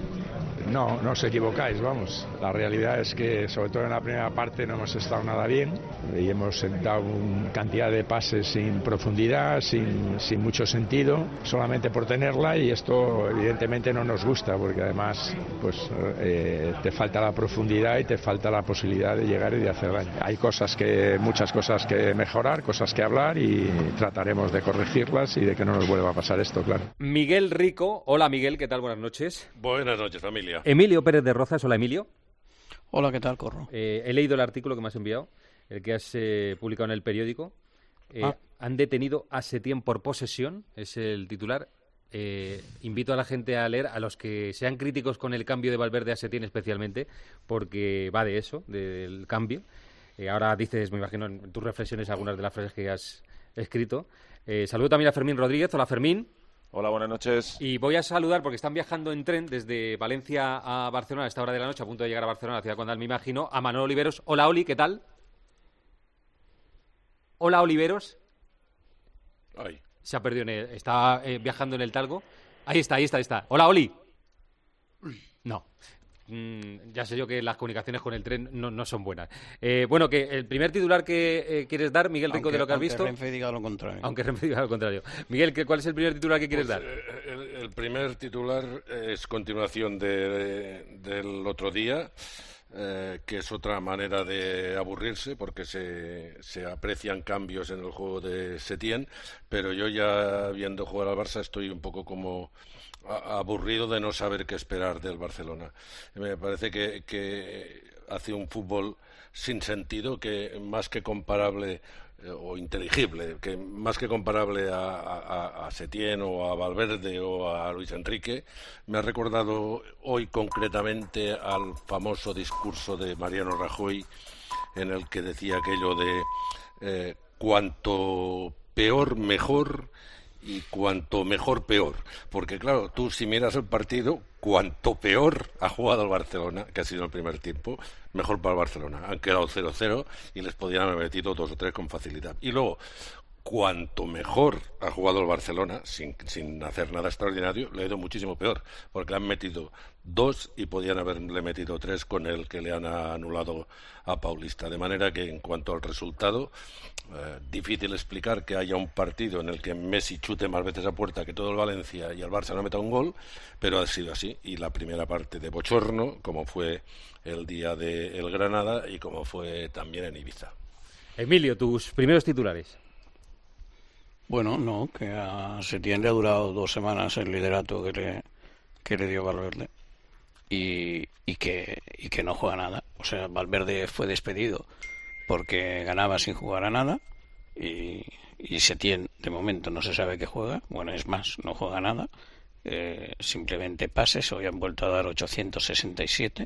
No, no os equivocáis, vamos. La realidad es que, sobre todo en la primera parte, no hemos estado nada bien y hemos dado una cantidad de pases sin profundidad, sin, sin mucho sentido, solamente por tenerla, y esto evidentemente no nos gusta porque además pues eh, te falta la profundidad y te falta la posibilidad de llegar y de hacer daño. Hay cosas que, muchas cosas que mejorar, cosas que hablar y trataremos de corregirlas y de que no nos vuelva a pasar esto, claro. Miguel Rico, hola Miguel, ¿qué tal? Buenas noches. Buenas noches, familia. Emilio Pérez de Rozas, hola Emilio. Hola, ¿qué tal, Corro? Eh, he leído el artículo que me has enviado, el que has eh, publicado en el periódico. Eh, ah. Han detenido a Setién por posesión, es el titular. Eh, invito a la gente a leer, a los que sean críticos con el cambio de Valverde a Setién especialmente, porque va de eso, del cambio. Eh, ahora dices, me imagino, en tus reflexiones algunas de las frases que has escrito. Eh, saludo también a Fermín Rodríguez. Hola, Fermín. Hola, buenas noches. Y voy a saludar, porque están viajando en tren desde Valencia a Barcelona a esta hora de la noche, a punto de llegar a Barcelona, la ciudad condal, me imagino, a Manolo Oliveros. Hola, Oli, ¿qué tal? Hola, Oliveros. Ay. Se ha perdido, en el, está eh, viajando en el Talgo. Ahí está, ahí está, ahí está. Hola, Oli. No. Mm, ya sé yo que las comunicaciones con el tren no, no son buenas. Eh, bueno, que el primer titular que eh, quieres dar, Miguel Rico, aunque, de lo que has aunque visto... Renfe diga lo contrario. Aunque Renfe diga lo contrario. Miguel, ¿cuál es el primer titular que quieres Pues, dar? Eh, el, el primer titular es continuación de, del otro día, eh, que es otra manera de aburrirse, porque se, se aprecian cambios en el juego de Setién, pero yo ya viendo jugar al Barça estoy un poco como... aburrido de no saber qué esperar del Barcelona. Me parece que, que hace un fútbol sin sentido, que más que comparable eh, o inteligible, que más que comparable a, a, a Setién o a Valverde o a Luis Enrique, me ha recordado hoy concretamente al famoso discurso de Mariano Rajoy, en el que decía aquello de eh, cuanto peor mejor, y cuanto mejor peor, porque claro, tú si miras el partido, cuanto peor ha jugado el Barcelona, que ha sido el primer tiempo, mejor para el Barcelona. Han quedado cero cero y les podían haber metido dos o tres con facilidad. Y luego, cuanto mejor ha jugado el Barcelona, sin, sin hacer nada extraordinario, le ha ido muchísimo peor, porque le han metido dos y podían haberle metido tres con el que le han anulado a Paulista. De manera que, en cuanto al resultado, eh, difícil explicar que haya un partido en el que Messi chute más veces a puerta que todo el Valencia y el Barça no meta un gol, pero ha sido así. Y la primera parte de bochorno, como fue el día de el Granada y como fue también en Ibiza. Emilio, tus primeros titulares. Bueno, no, que a Setién le ha durado dos semanas el liderato que le, que le dio Valverde y, y, que, y que no juega nada. O sea, Valverde fue despedido porque ganaba sin jugar a nada y, y Setién de momento no se sabe que juega. Bueno, es más, no juega nada. Eh, simplemente pases, hoy han vuelto a dar ochocientos sesenta y siete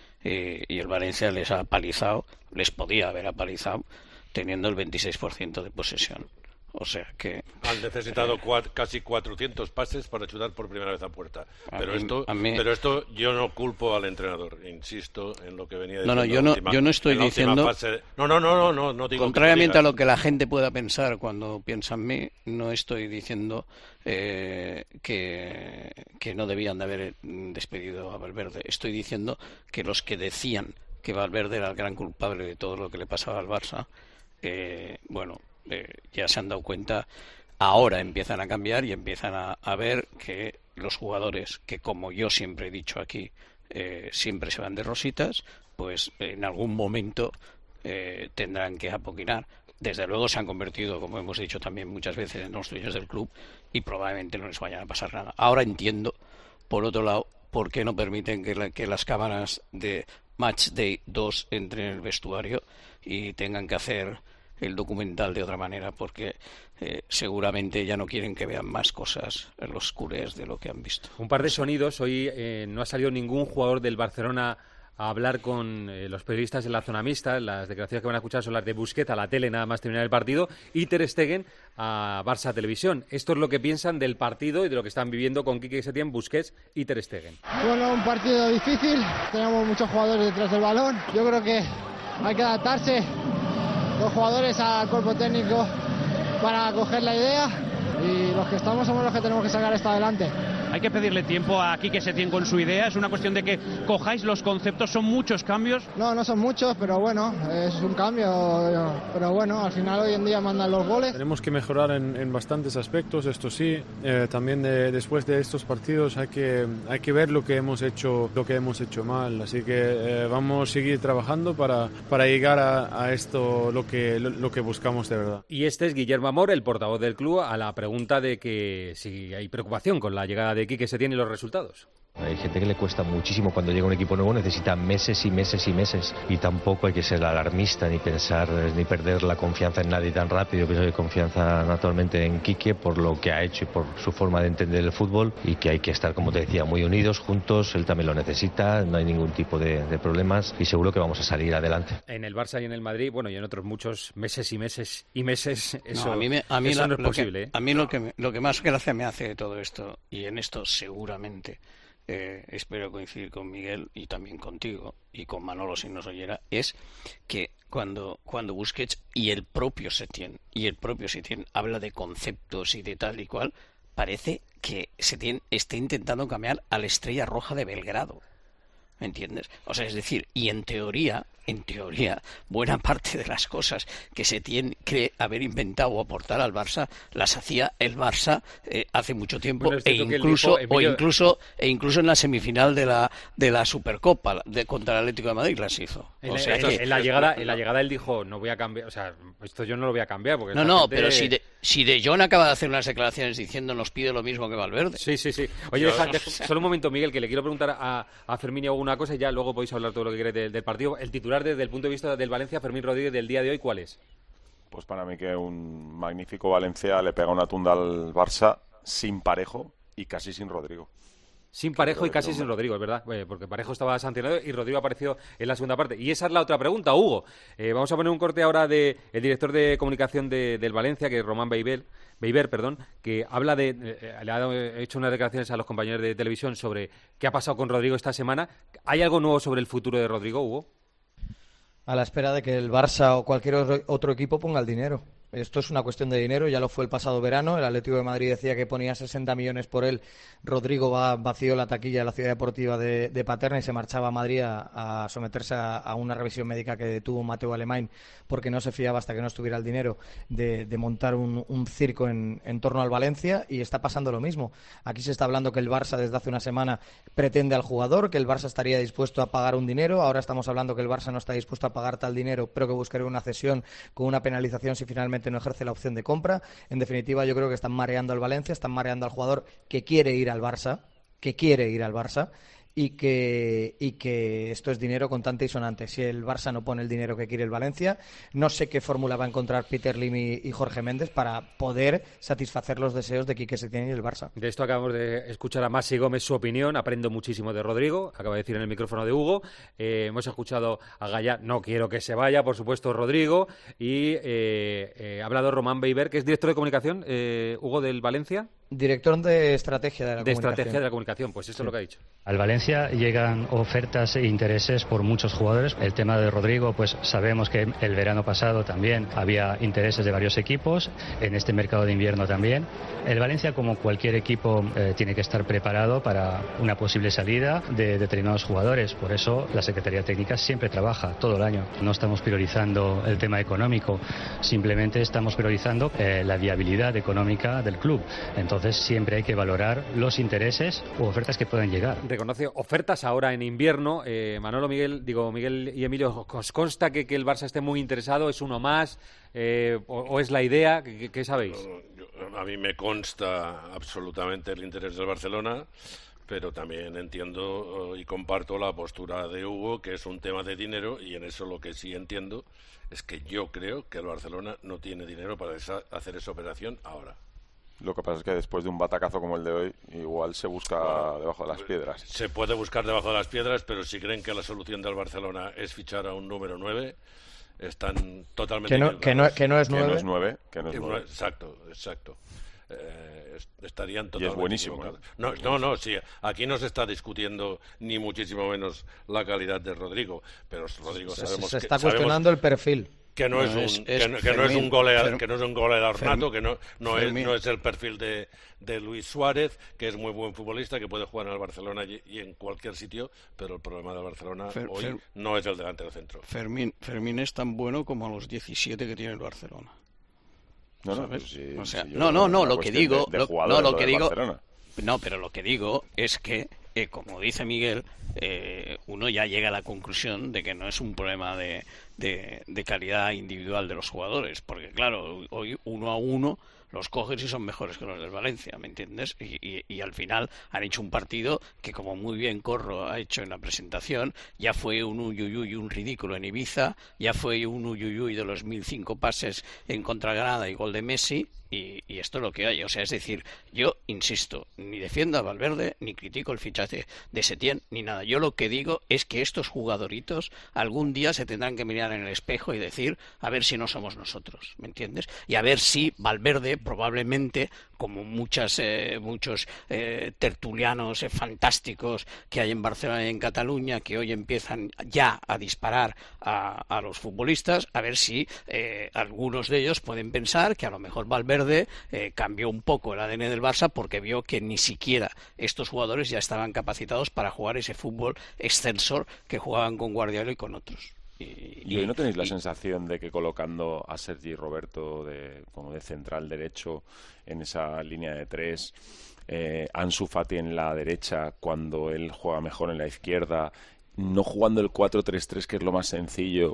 eh, y el Valencia les ha apalizado, les podía haber apalizado teniendo el veintiséis por ciento de posesión. O sea que... Han necesitado eh, cuat, casi cuatrocientos pases para chutar por primera vez a puerta. Pero, mí, esto, mí... pero esto yo no culpo al entrenador. Insisto en lo que venía diciendo. No, no, yo no, última, yo no estoy diciendo... Fase... No, no, no, no, no, no digo contrariamente que a lo que la gente pueda pensar cuando piensa en mí, no estoy diciendo eh, que, que no debían de haber despedido a Valverde. Estoy diciendo que los que decían que Valverde era el gran culpable de todo lo que le pasaba al Barça, eh, bueno... Eh, ya se han dado cuenta, ahora empiezan a cambiar y empiezan a, a ver que los jugadores que, como yo siempre he dicho aquí, eh, siempre se van de rositas, pues en algún momento eh, tendrán que apoquinar. Desde luego se han convertido, como hemos dicho también muchas veces, en los dueños del club y probablemente no les vayan a pasar nada. Ahora entiendo, por otro lado, por qué no permiten que, la, que las cámaras de Match Day dos entren en el vestuario y tengan que hacer el documental de otra manera, porque eh, seguramente ya no quieren que vean más cosas en los culés de lo que han visto. Un par de sonidos. Hoy eh, no ha salido ningún jugador del Barcelona a hablar con eh, los periodistas en la zona mixta. Las declaraciones que van a escuchar son las de Busquets a la tele nada más terminar el partido y Ter Stegen a Barça Televisión. Esto es lo que piensan del partido y de lo que están viviendo con Quique Setién, Busquets y Ter Stegen. Bueno, un partido difícil, tenemos muchos jugadores detrás del balón. Yo creo que hay que adaptarse los jugadores al cuerpo técnico para coger la idea y los que estamos somos los que tenemos que sacar esto adelante. Hay que pedirle tiempo a Quique Setién con su idea, es una cuestión de que cojáis los conceptos, son muchos cambios. No, no son muchos, pero bueno, es un cambio, pero bueno, al final hoy en día mandan los goles. Tenemos que mejorar en, en bastantes aspectos, esto sí, eh, también de, después de estos partidos hay que, hay que ver lo que hemos hecho, lo que hemos hecho mal, así que eh, vamos a seguir trabajando para, para llegar a, a esto, lo que, lo, lo que buscamos de verdad. Y este es Guillermo Amor, el portavoz del club, a la pregunta de que si hay preocupación con la llegada de de Quique Setién y los resultados. Hay gente que le cuesta muchísimo cuando llega un equipo nuevo, necesita meses y meses y meses y tampoco hay que ser alarmista ni pensar ni perder la confianza en nadie tan rápido. Pienso que confianza naturalmente en Quique por lo que ha hecho y por su forma de entender el fútbol y que hay que estar, como te decía, muy unidos, juntos. Él también lo necesita, no hay ningún tipo de, de problemas y seguro que vamos a salir adelante. En el Barça y en el Madrid, bueno, y en otros muchos meses y meses y meses, eso no, a mí, me, a mí eso la, no es lo posible. Que, ¿eh? A mí lo que, me, lo que más gracia me hace de todo esto, y en esto seguramente Eh, espero coincidir con Miguel y también contigo y con Manolo si nos oyera, es que cuando, cuando Busquets y el propio Setién y el propio Setién habla de conceptos y de tal y cual, parece que Setién esté intentando cambiar a la Estrella Roja de Belgrado. ¿Me entiendes? O sea, es decir, y en teoría, en teoría, buena parte de las cosas que Setién cree haber inventado o aportar al Barça, las hacía el Barça eh, hace mucho tiempo, bueno, e incluso, dijo, Emilio... o incluso, e incluso en la semifinal de la de la Supercopa de, contra el Atlético de Madrid las hizo. En, o sea en, que, en la llegada, en la llegada él dijo, no voy a cambiar, o sea, esto yo no lo voy a cambiar porque no, no, gente... pero si de, si de Jong acaba de hacer unas declaraciones diciendo nos pide lo mismo que Valverde. Sí, sí, sí. Oye, deja, deja, solo un momento, Miguel, que le quiero preguntar a, a Fermín alguna cosa y ya luego podéis hablar todo lo que queréis del, del partido. El titular desde el punto de vista del Valencia, Fermín Rodríguez, del día de hoy, ¿cuál es? Pues para mí que un magnífico Valencia le pega una tunda al Barça sin Parejo y casi sin Rodrigo. Sin Parejo y casi sin Rodrigo, es verdad, eh, porque Parejo estaba sancionado y Rodrigo apareció en la segunda parte. Y esa es la otra pregunta, Hugo. Eh, vamos a poner un corte ahora del de director de comunicación de, del Valencia, que es Román Beiber, Beiber, perdón, que habla de, eh, le ha hecho unas declaraciones a los compañeros de televisión sobre qué ha pasado con Rodrigo esta semana. ¿Hay algo nuevo sobre el futuro de Rodrigo, Hugo? A la espera de que el Barça o cualquier otro equipo ponga el dinero. Esto es una cuestión de dinero, ya lo fue el pasado verano. El Atlético de Madrid decía que ponía sesenta millones por él. Rodrigo va, vació la taquilla de la ciudad deportiva de, de Paterna y se marchaba a Madrid a, a someterse a, a una revisión médica que tuvo Mateu Alemany porque no se fiaba hasta que no estuviera el dinero de, de montar un, un circo en, en torno al Valencia, y está pasando lo mismo. Aquí se está hablando que el Barça desde hace una semana pretende al jugador, que el Barça estaría dispuesto a pagar un dinero. Ahora estamos hablando que el Barça no está dispuesto a pagar tal dinero, pero que buscaría una cesión con una penalización si finalmente no ejerce la opción de compra. En definitiva, yo creo que están mareando al Valencia, están mareando al jugador que quiere ir al Barça, que quiere ir al Barça, y que, y que esto es dinero contante y sonante. Si el Barça no pone el dinero que quiere el Valencia, no sé qué fórmula va a encontrar Peter Lim y, y Jorge Méndez para poder satisfacer los deseos de Quique Setién y el Barça. De esto acabamos de escuchar a Masi Gómez su opinión. Aprendo muchísimo de Rodrigo, acaba de decir en el micrófono de Hugo. Eh, hemos escuchado a Gaya, no quiero que se vaya, por supuesto, Rodrigo. Y eh, eh, ha hablado Román Beiber, que es director de comunicación, eh, Hugo, del Valencia. Director de estrategia de la de comunicación. estrategia de la comunicación, pues eso sí. Es lo que ha dicho. Al Valencia llegan ofertas e intereses por muchos jugadores. El tema de Rodrigo, pues sabemos que el verano pasado también había intereses de varios equipos, en este mercado de invierno también. El Valencia, como cualquier equipo, eh, tiene que estar preparado para una posible salida de determinados jugadores. Por eso la Secretaría Técnica siempre trabaja todo el año. No estamos priorizando el tema económico, simplemente estamos priorizando eh, la viabilidad económica del club. Entonces Entonces siempre hay que valorar los intereses u ofertas que puedan llegar. Reconoce ofertas ahora en invierno. Eh, Manolo, Miguel, digo Miguel y Emilio, ¿os consta que, que el Barça esté muy interesado? ¿Es uno más? Eh, o, ¿O es la idea? ¿Qué, qué sabéis? Yo, a mí me consta absolutamente el interés del Barcelona, pero también entiendo y comparto la postura de Hugo, que es un tema de dinero, y en eso lo que sí entiendo es que yo creo que el Barcelona no tiene dinero para esa, hacer esa operación ahora. Lo que pasa es que después de un batacazo como el de hoy, igual se busca bueno, debajo de las piedras. Se puede buscar debajo de las piedras, pero si creen que la solución del Barcelona es fichar a un número nueve, están totalmente... Que no, que no, que no es nueve. Que no es nueve. Que no es nueve. Exacto, exacto. Eh, estarían totalmente... Y es buenísimo. ¿eh? No, no, no, sí. Aquí no se está discutiendo ni muchísimo menos la calidad de Rodrigo, pero Rodrigo se, sabemos se está que, cuestionando sabemos, el perfil. Que no, no es un es, que, no, que no es un goleador que no es un goleador nato, que no no es, no es el perfil de, de Luis Suárez, que es muy buen futbolista, que puede jugar en el Barcelona y, y en cualquier sitio, pero el problema del Barcelona Fer, hoy Fer, no es el delantero centro. Fermín, Fermín es tan bueno como los diecisiete que tiene el Barcelona. No, no, pues sí, o sea, sí, no, no, no, lo que digo, de, de lo, no, lo que digo, Barcelona. no, pero lo que digo es que, eh, como dice Miguel, eh, uno ya llega a la conclusión de que no es un problema de, de, de calidad individual de los jugadores, porque claro, hoy uno a uno los coges y son mejores que los del Valencia, ¿me entiendes? Y, y, y al final han hecho un partido que, como muy bien Corro ha hecho en la presentación, ya fue un uyuyuy, un ridículo en Ibiza, ya fue un uyuyuy de los mil cinco pases en contra Granada y gol de Messi, y, y esto es lo que hay. O sea, es decir, yo insisto, ni defiendo a Valverde, ni critico el fichaje de Setién, ni nada. Yo lo que digo es que estos jugadoritos algún día se tendrán que mirar mirar en el espejo y decir, a ver si no somos nosotros, ¿me entiendes? Y a ver si Valverde probablemente, como muchas eh, muchos eh, tertulianos eh, fantásticos que hay en Barcelona y en Cataluña, que hoy empiezan ya a disparar a, a los futbolistas, a ver si eh, algunos de ellos pueden pensar que a lo mejor Valverde eh, cambió un poco el A D N del Barça porque vio que ni siquiera estos jugadores ya estaban capacitados para jugar ese fútbol extensor que jugaban con Guardiola y con otros. Y, ¿Y hoy no tenéis la y... sensación de que colocando a Sergi Roberto de, como de central derecho en esa línea de tres, eh, Ansu Fati en la derecha cuando él juega mejor en la izquierda, no jugando el cuatro tres tres, que es lo más sencillo?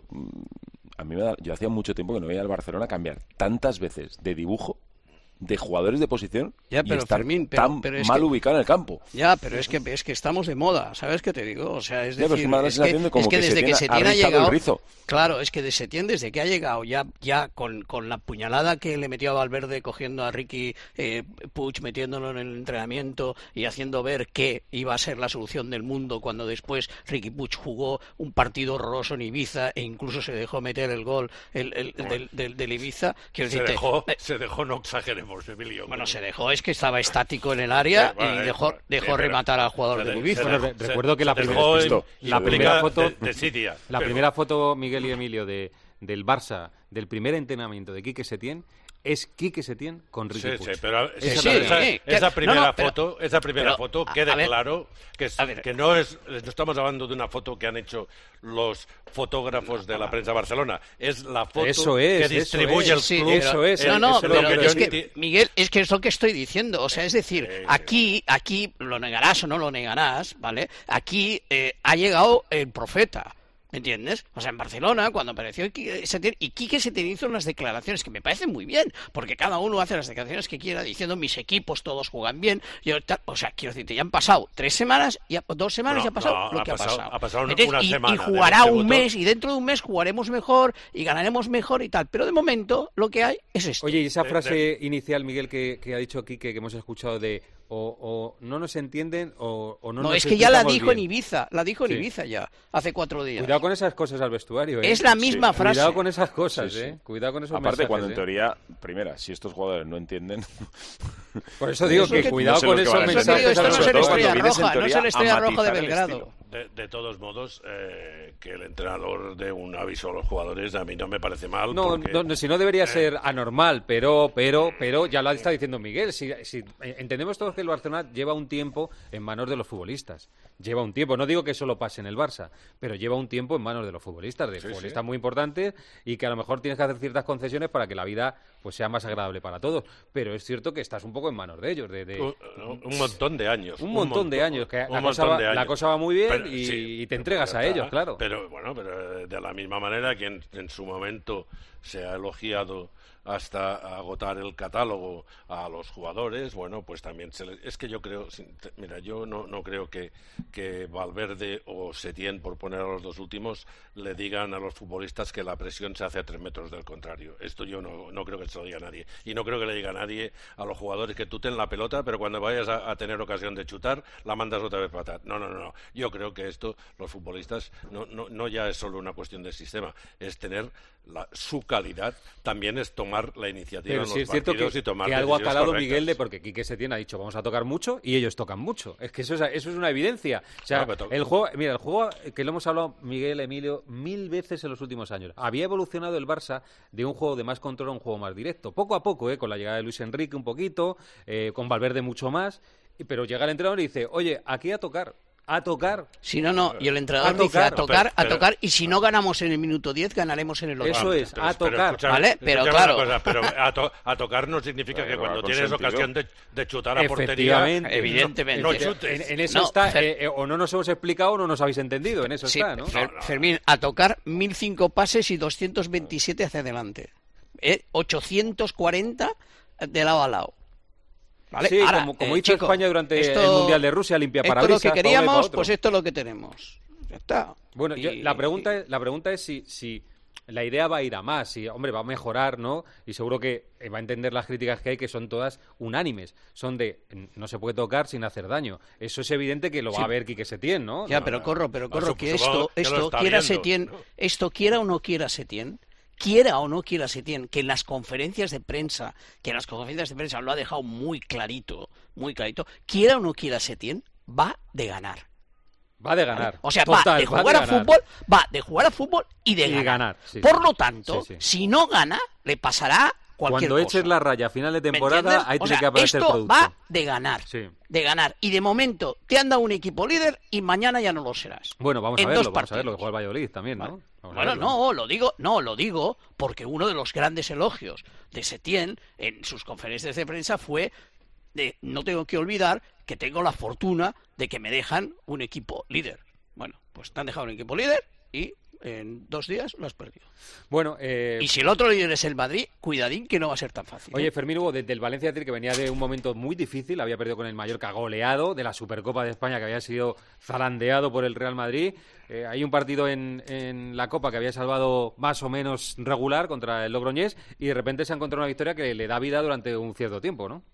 A mí me da, yo hacía mucho tiempo que no veía al Barcelona cambiar tantas veces de dibujo, de jugadores de posición, ya, pero, y estar Fermín, pero, tan pero es mal que, ubicado en el campo. Ya, pero es que es que estamos de moda, ¿sabes qué te digo? O sea, es ya, decir, pero es, es, que, es que desde que Setién ha llegado, claro, es que de Setién desde que ha llegado ya ya con, con la puñalada que le metió a Valverde cogiendo a Riqui eh, Puig, metiéndolo en el entrenamiento y haciendo ver que iba a ser la solución del mundo, cuando después Riqui Puig jugó un partido horroroso en Ibiza e incluso se dejó meter el gol el, el, el del, del, del Ibiza. Quiero se decirte, dejó, eh, se dejó, no exageremos, Emilio. Bueno, se dejó, es que estaba estático en el área sí, bueno, y dejó, eh, dejó sí, rematar al jugador de Ibiza. Bueno, re recuerdo que la, primer, en, la primera foto de, de Siria, la pero... primera foto, Miguel y Emilio, de del Barça, del primer entrenamiento de Quique Setién, es Quique Setién con Riqui sí, Puig. Sí, pero sí, esa, sí, esa, sí, esa que, primera no, no, pero, foto, esa primera pero, foto a, quede a ver, claro que, es, que no es, no estamos hablando de una foto que han hecho los fotógrafos de la prensa de Barcelona, es la foto eso es, que distribuye eso el club. Sí, eso es. No, no, eso pero es, es que, Miguel, es que es lo que estoy diciendo, o sea, es decir, sí, aquí, aquí lo negarás o no lo negarás, ¿vale? Aquí eh, ha llegado el profeta. ¿Me entiendes? O sea, en Barcelona, cuando apareció Quique Setién, y Quique Setién hizo unas declaraciones que me parecen muy bien, porque cada uno hace las declaraciones que quiera, diciendo mis equipos todos juegan bien. Yo, o sea, quiero decirte, ya han pasado tres semanas, ya, dos semanas no, ya ha pasado no, lo ha que pasado, ha pasado. Ha pasado una, una y, semana. Y jugará un mes, y dentro de un mes jugaremos mejor, y ganaremos mejor y tal. Pero de momento, lo que hay es esto. Oye, y esa frase de, de... inicial, Miguel, que, que ha dicho Quique, que hemos escuchado de o, o no nos entienden o, o no, no nos es que ya la dijo bien. en Ibiza, la dijo en sí. Ibiza ya, hace cuatro días. Cuidado con esas cosas al vestuario, ¿eh? Es la misma sí. frase. Cuidado con esas cosas, sí, sí. ¿eh? Cuidado con esos Aparte, mensajes, cuando en ¿eh? teoría, primera, si estos jugadores no entienden... Por eso digo eso que, que cuidado no con esos mensajes. Digo, esto no es el Estrella Roja, no es el Estrella Roja de Belgrado. De, de todos modos, eh, que el entrenador dé un aviso a los jugadores a mí no me parece mal. No, porque, no si no debería eh, ser anormal, pero pero pero ya lo está diciendo Miguel. Si, si entendemos todos que el Barcelona lleva un tiempo en manos de los futbolistas. Lleva un tiempo, no digo que solo pase en el Barça, pero lleva un tiempo en manos de los futbolistas, de sí, futbolistas sí. muy importantes, y que a lo mejor tienes que hacer ciertas concesiones para que la vida pues sea más agradable para todos. Pero es cierto que estás un poco en manos de ellos. De, de... Un, un montón de años. Un, un montón, montón de años. Que la, cosa va, la cosa va muy bien pero, y, sí, y te entregas pero, a ellos, claro. Pero bueno, pero de la misma manera que en, en su momento se ha elogiado hasta agotar el catálogo a los jugadores, bueno, pues también se le, es que yo creo, mira, yo no, no creo que, que Valverde o Setién, por poner a los dos últimos, le digan a los futbolistas que la presión se hace a tres metros del contrario. Esto yo no, no creo que se lo diga a nadie. Y no creo que le diga a nadie a los jugadores que tú ten la pelota, pero cuando vayas a, a tener ocasión de chutar, la mandas otra vez para atrás. No, no, no, no. Yo creo que esto, los futbolistas, no, no, no ya es solo una cuestión del sistema, es tener la, su calidad, también es tomar la iniciativa pero en sí los es cierto partidos que, y tomar que algo ha calado correctas. Miguel de porque Quique Setién ha dicho vamos a tocar mucho y ellos tocan mucho. Es que eso es, eso es una evidencia. O sea, no, el juego, mira, el juego que lo hemos hablado Miguel, Emilio, mil veces en los últimos años. Había evolucionado el Barça de un juego de más control a un juego más directo. Poco a poco, ¿eh? Con la llegada de Luis Enrique un poquito, eh, con Valverde mucho más, pero llega el entrenador y dice, oye, aquí a tocar. A tocar. Si no, no. Y el entrenador dice a tocar, a tocar, y si no ganamos en el minuto diez, ganaremos en el otro. Eso es, a tocar. Pero, ¿vale? Pero claro. Cosa, pero a, to, a tocar no significa pero que cuando tienes sentido. ocasión de, de chutar a portería... Evidentemente. No, no chutes. En, en eso no, está, Fer... eh, o no nos hemos explicado o no nos habéis entendido. En eso sí, está, ¿no? Fer, Fermín, a tocar mil cinco pases y doscientos veintisiete hacia adelante. ¿Eh? ochocientos cuarenta de lado a lado. ¿Vale? Sí, ahora, como, como eh, hizo chico, España durante esto, el Mundial de Rusia, limpia parabrisas. Esto es lo que queríamos, pues esto es lo que tenemos. Ya está. Bueno, y, yo, la pregunta es, la pregunta es si, si la idea va a ir a más y, hombre, va a mejorar, ¿no? Y seguro que va a entender las críticas que hay, que son todas unánimes. Son de, no se puede tocar sin hacer daño. Eso es evidente que lo va sí. a ver Quique Setién, ¿no? Ya, no, pero no, corro, pero corro, eso, que eso esto, va, ya esto quiera viendo, Setién, ¿no? esto quiera o no quiera Setién, quiera o no quiera Setién, que en las conferencias de prensa, que en las conferencias de prensa lo ha dejado muy clarito, muy clarito, quiera o no quiera Setién, va de ganar. Va de ganar. O sea, Total, va de jugar va de a ganar. fútbol, va de jugar a fútbol y de Y ganar. ganar, sí, Por sí. lo tanto, Sí, sí. si no gana, le pasará cualquier Cuando cosa. eches la raya a final de ¿Me temporada, entiendes? ahí O tiene sea, que aparecer esto producto. va de ganar, Sí. de ganar. Y de momento te han dado un equipo líder y mañana ya no lo serás. Bueno, vamos En a verlo, dos vamos a ver lo partidos. que juega el Valladolid también, ¿no? Vamos a Bueno, verlo. no, lo digo, no, lo digo porque uno de los grandes elogios de Setién en sus conferencias de prensa fue de no tengo que olvidar que tengo la fortuna de que me dejan un equipo líder. Bueno, pues te han dejado un equipo líder y en dos días lo has perdido. Bueno, eh... Y si el otro líder es el Madrid, cuidadín que no va a ser tan fácil. Oye, ¿eh? Fermín, Hugo, desde el Valencia que venía de un momento muy difícil, había perdido con el Mallorca goleado, de la Supercopa de España que había sido zarandeado por el Real Madrid. Eh, hay un partido en, en la Copa que había salvado más o menos regular contra el Logroñés y de repente se ha encontrado una victoria que le da vida durante un cierto tiempo, ¿no?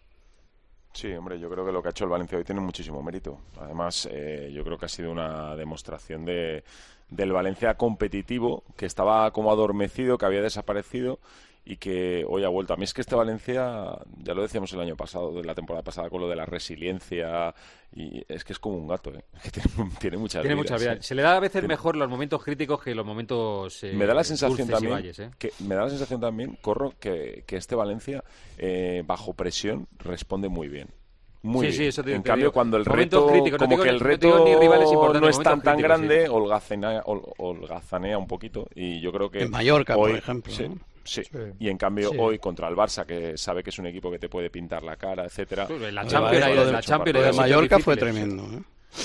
Sí, hombre, yo creo que lo que ha hecho el Valencia hoy tiene muchísimo mérito. Además, eh, yo creo que ha sido una demostración de, del Valencia competitivo, que estaba como adormecido, que había desaparecido y que hoy ha vuelto. A mí es que este Valencia, ya lo decíamos el año pasado, de la temporada pasada, con lo de la resiliencia, y es que es como un gato, ¿eh? Que tiene, tiene muchas Tiene vidas, mucha vida. ¿eh? Se le da a veces Tiene... mejor los momentos críticos que los momentos eh, me da la sensación dulces también y valles, ¿eh? que me da la sensación también, Corro, que, que este Valencia eh, bajo presión responde muy bien. Muy sí, sí, bien. eso te, en te cambio, digo. cuando el Momentos reto, críticos, no como digo, que el no reto digo ni rivales importantes, no es tan momentos tan críticos, grande, sí. holgazanea, hol- holgazanea un poquito, y yo creo que En Mallorca, hoy, por ejemplo, sí, ¿no? sí. Sí. Y en cambio Sí. hoy contra el Barça, que sabe que es un equipo que te puede pintar la cara, etcétera. La eh, Champions, ha ahí, hecho la mucho Champions, partido. Lo de Mallorca fue difíciles. tremendo, ¿eh?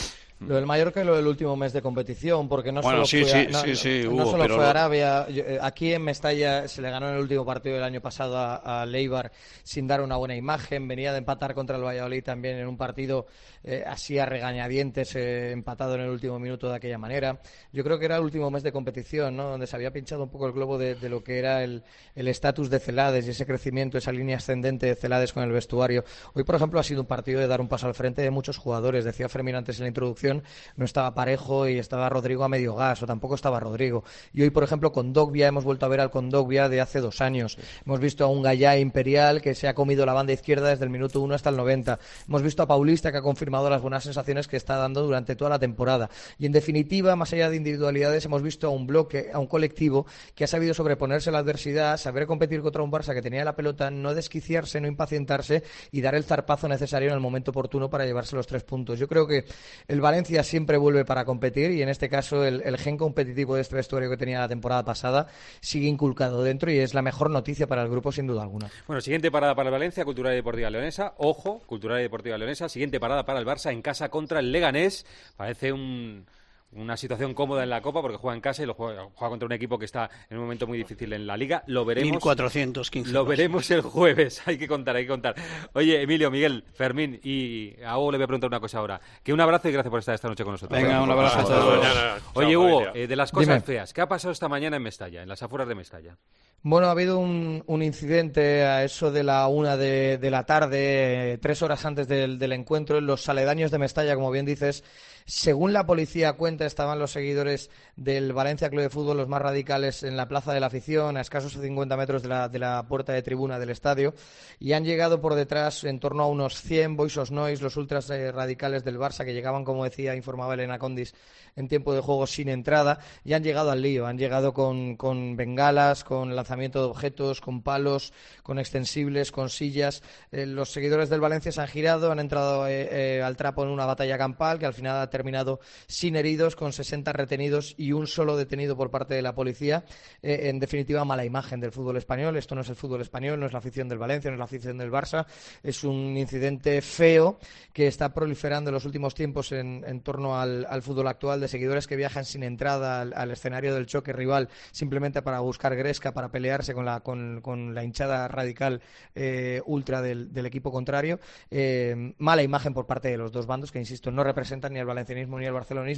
Lo del Mallorca y lo del último mes de competición, porque no Bueno, solo sí, fue, sí, no, sí, sí, no Hugo, solo pero fue lo- Arabia. Yo, eh, aquí en Mestalla se le ganó en el último partido del año pasado a, a Leibar sin dar una buena imagen. Venía de empatar contra el Valladolid también en un partido eh, así a regañadientes, eh, empatado en el último minuto de aquella manera. Yo creo que era el último mes de competición, ¿no? Donde se había pinchado un poco el globo de, de lo que era el el estatus de Celades y ese crecimiento, esa línea ascendente de Celades con el vestuario. Hoy, por ejemplo, ha sido un partido de dar un paso al frente de muchos jugadores. Decía Fermín antes en la introducción, no estaba Parejo y estaba Rodrigo a medio gas, o tampoco estaba Rodrigo. Y hoy, por ejemplo, con Kondogbia hemos vuelto a ver al Kondogbia de hace dos años. Hemos visto a un Gallá imperial que se ha comido la banda izquierda desde el minuto uno hasta el noventa. Hemos visto a Paulista, que ha confirmado las buenas sensaciones que está dando durante toda la temporada. Y, en definitiva, más allá de individualidades, hemos visto a un bloque, a un colectivo que ha sabido sobreponerse a la adversidad, saber competir contra un Barça que tenía la pelota, no desquiciarse, no impacientarse y dar el zarpazo necesario en el momento oportuno para llevarse los tres puntos. Yo creo que el Valencia siempre vuelve para competir y en este caso el, el gen competitivo de este vestuario que tenía la temporada pasada sigue inculcado dentro y es la mejor noticia para el grupo sin duda alguna. Bueno, siguiente parada para el Valencia, Cultural y Deportiva Leonesa. Ojo, Cultural y Deportiva Leonesa. Siguiente parada para el Barça en casa contra el Leganés. Parece un... una situación cómoda en la Copa porque juega en casa y lo juega, juega contra un equipo que está en un momento muy difícil en la Liga. Lo veremos. mil cuatrocientos quince. Lo veremos el jueves. Hay que contar, hay que contar. Oye, Emilio, Miguel, Fermín y a Hugo le voy a preguntar una cosa ahora. Que un abrazo y gracias por estar esta noche con nosotros. Venga, un abrazo a todos. Oye, Chao, Hugo, familia. eh, de las cosas Dime. feas, ¿qué ha pasado esta mañana en Mestalla, en las afueras de Mestalla? Bueno, ha habido un, un incidente a eso de la una de, de la tarde, eh, tres horas antes del, del encuentro, en los aledaños de Mestalla, como bien dices. Según la policía cuenta, estaban los seguidores del Valencia Club de Fútbol, los más radicales, en la Plaza de la Afición, a escasos cincuenta metros de la, de la puerta de tribuna del estadio, y han llegado por detrás en torno a unos cien Boys of Noise, los ultras eh, radicales del Barça, que llegaban, como decía, informaba Elena Condis, en tiempo de juego sin entrada, y han llegado al lío, han llegado con, con bengalas, con lanzamiento de objetos, con palos, con extensibles, con sillas. Eh, los seguidores del Valencia se han girado, han entrado eh, eh, al trapo en una batalla campal que al final ha terminado sin heridos, con sesenta retenidos y un solo detenido por parte de la policía. Eh, en definitiva, mala imagen del fútbol español. Esto no es el fútbol español, no es la afición del Valencia, no es la afición del Barça. Es un incidente feo que está proliferando en los últimos tiempos en, en torno al, al fútbol actual, de seguidores que viajan sin entrada al, al escenario del choque rival simplemente para buscar gresca, para pelearse con la, con, con la hinchada radical eh, ultra del, del equipo contrario. Eh, mala imagen por parte de los dos bandos que, insisto, no representan ni al valencianismo ni al barcelonismo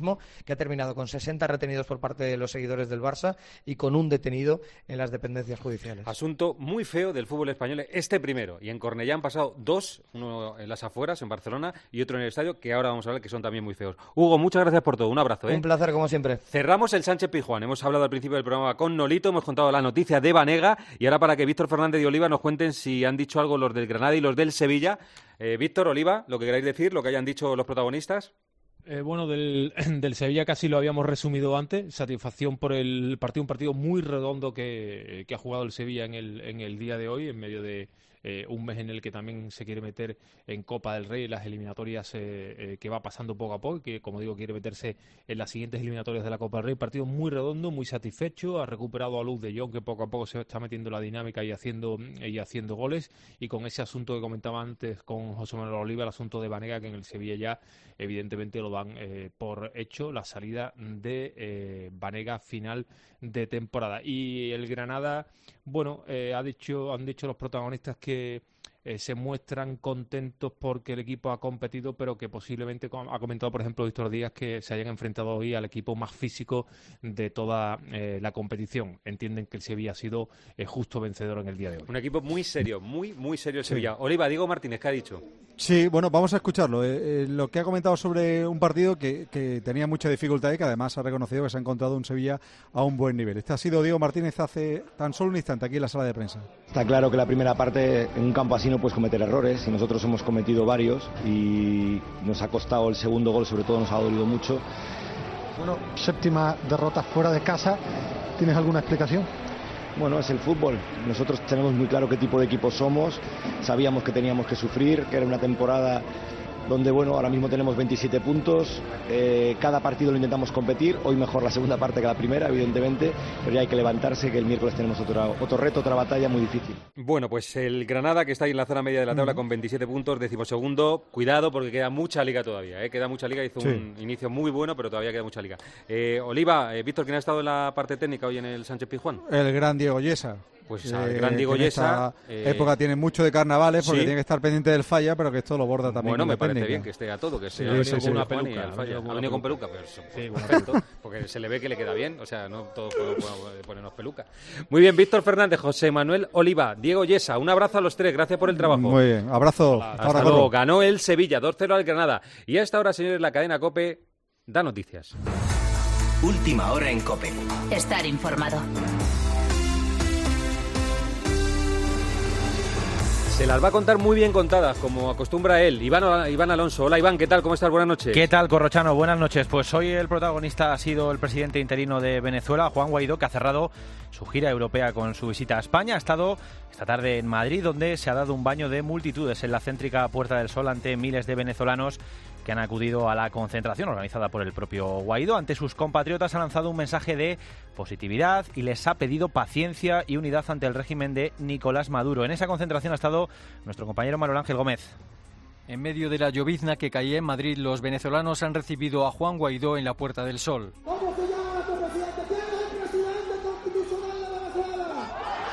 que ha terminado con sesenta retenidos por parte de los seguidores del Barça y con un detenido en las dependencias judiciales. Asunto muy feo del fútbol español, este primero, y en Cornellá han pasado dos, uno en las afueras, en Barcelona, y otro en el estadio, que ahora vamos a ver que son también muy feos. Hugo, muchas gracias por todo, un abrazo. ¿eh? Un placer, como siempre. Cerramos el Sánchez-Pizjuán, hemos hablado al principio del programa con Nolito, hemos contado la noticia de Banega, y ahora para que Víctor Fernández y Oliva nos cuenten si han dicho algo los del Granada y los del Sevilla. Eh, Víctor, Oliva, lo que queráis decir, lo que hayan dicho los protagonistas. Eh, bueno, del, del Sevilla casi lo habíamos resumido antes. Satisfacción por el partido, un partido muy redondo que, que ha jugado el Sevilla en el, en el día de hoy, en medio de eh, un mes en el que también se quiere meter en Copa del Rey, las eliminatorias eh, eh, que va pasando poco a poco, que como digo quiere meterse en las siguientes eliminatorias de la Copa del Rey. Partido muy redondo, muy satisfecho, ha recuperado a Luz de Jong, que poco a poco se está metiendo en la dinámica y haciendo, y haciendo goles, y con ese asunto que comentaba antes con José Manuel Oliva, el asunto de Banega, que en el Sevilla ya evidentemente lo dan eh, por hecho, la salida de eh, Banega final de temporada. Y el Granada, bueno, eh, ha dicho, han dicho los protagonistas que eh, se muestran contentos porque el equipo ha competido, pero que posiblemente, ha comentado por ejemplo Víctor Díaz, que se hayan enfrentado hoy al equipo más físico de toda eh, la competición. Entienden que el Sevilla ha sido eh, justo vencedor en el día de hoy. Un equipo muy serio, muy muy serio el Sevilla. Sí. Oliva, Diego Martínez, ¿qué ha dicho? Sí, bueno, vamos a escucharlo. Eh, eh, lo que ha comentado sobre un partido que, que tenía mucha dificultad y que además ha reconocido que se ha encontrado un Sevilla a un buen nivel. Este ha sido Diego Martínez hace tan solo un instante aquí en la sala de prensa. Está claro que la primera parte en un campo así no puedes cometer errores, y nosotros hemos cometido varios y nos ha costado el segundo gol, sobre todo nos ha dolido mucho. Bueno, séptima derrota fuera de casa, ¿tienes alguna explicación? Bueno, es el fútbol. Nosotros tenemos muy claro qué tipo de equipo somos, sabíamos que teníamos que sufrir, que era una temporada donde, bueno, ahora mismo tenemos veintisiete puntos, eh, cada partido lo intentamos competir, hoy mejor la segunda parte que la primera, evidentemente, pero ya hay que levantarse, que el miércoles tenemos otro, otro reto, otra batalla muy difícil. Bueno, pues el Granada, que está ahí en la zona media de la tabla, uh-huh, con veintisiete puntos, decimosegundo, cuidado porque queda mucha liga todavía, ¿eh? queda mucha liga, hizo sí. un inicio muy bueno, pero todavía queda mucha liga. Eh, Oliva, eh, Víctor, ¿quién ha estado en la parte técnica hoy en el Sánchez-Pizjuán? El gran Diego Yesa. Pues el eh, gran Diego Yesa. En esta eh, época tiene mucho de carnavales porque ¿sí? tiene que estar pendiente del falla, pero que esto lo borda también. Bueno, me parece técnica. bien que esté a todo, que sí, se ha sí, venido sí, con una sí. peluca. Ha venido, ha venido con peluca, pero eso, sí, perfecto, porque se le ve que le queda bien, o sea, no todos podemos ponernos peluca. Muy bien, Víctor Fernández, José Manuel Oliva, Diego Yesa, un abrazo a los tres, gracias por el trabajo. Muy bien, abrazo. Hola, hasta hasta luego. Ganó el Sevilla, dos cero al Granada. Y a esta hora, señores, la cadena COPE da noticias. Última hora en COPE. Estar informado. Se las va a contar muy bien contadas, como acostumbra él. Iván, Iván Alonso. Hola, Iván, ¿qué tal? ¿Cómo estás? Buenas noches. ¿Qué tal, Corrochano? Buenas noches. Pues hoy el protagonista ha sido el presidente interino de Venezuela, Juan Guaidó, que ha cerrado su gira europea con su visita a España. Ha estado esta tarde en Madrid, donde se ha dado un baño de multitudes en la céntrica Puerta del Sol ante miles de venezolanos que han acudido a la concentración organizada por el propio Guaidó. Ante sus compatriotas ha lanzado un mensaje de positividad y les ha pedido paciencia y unidad ante el régimen de Nicolás Maduro. En esa concentración ha estado nuestro compañero Manuel Ángel Gómez. En medio de la llovizna que caía en Madrid, los venezolanos han recibido a Juan Guaidó en la Puerta del Sol. ¿Cómo se llama tu presidente? ¿Quién es el presidente constitucional de Venezuela?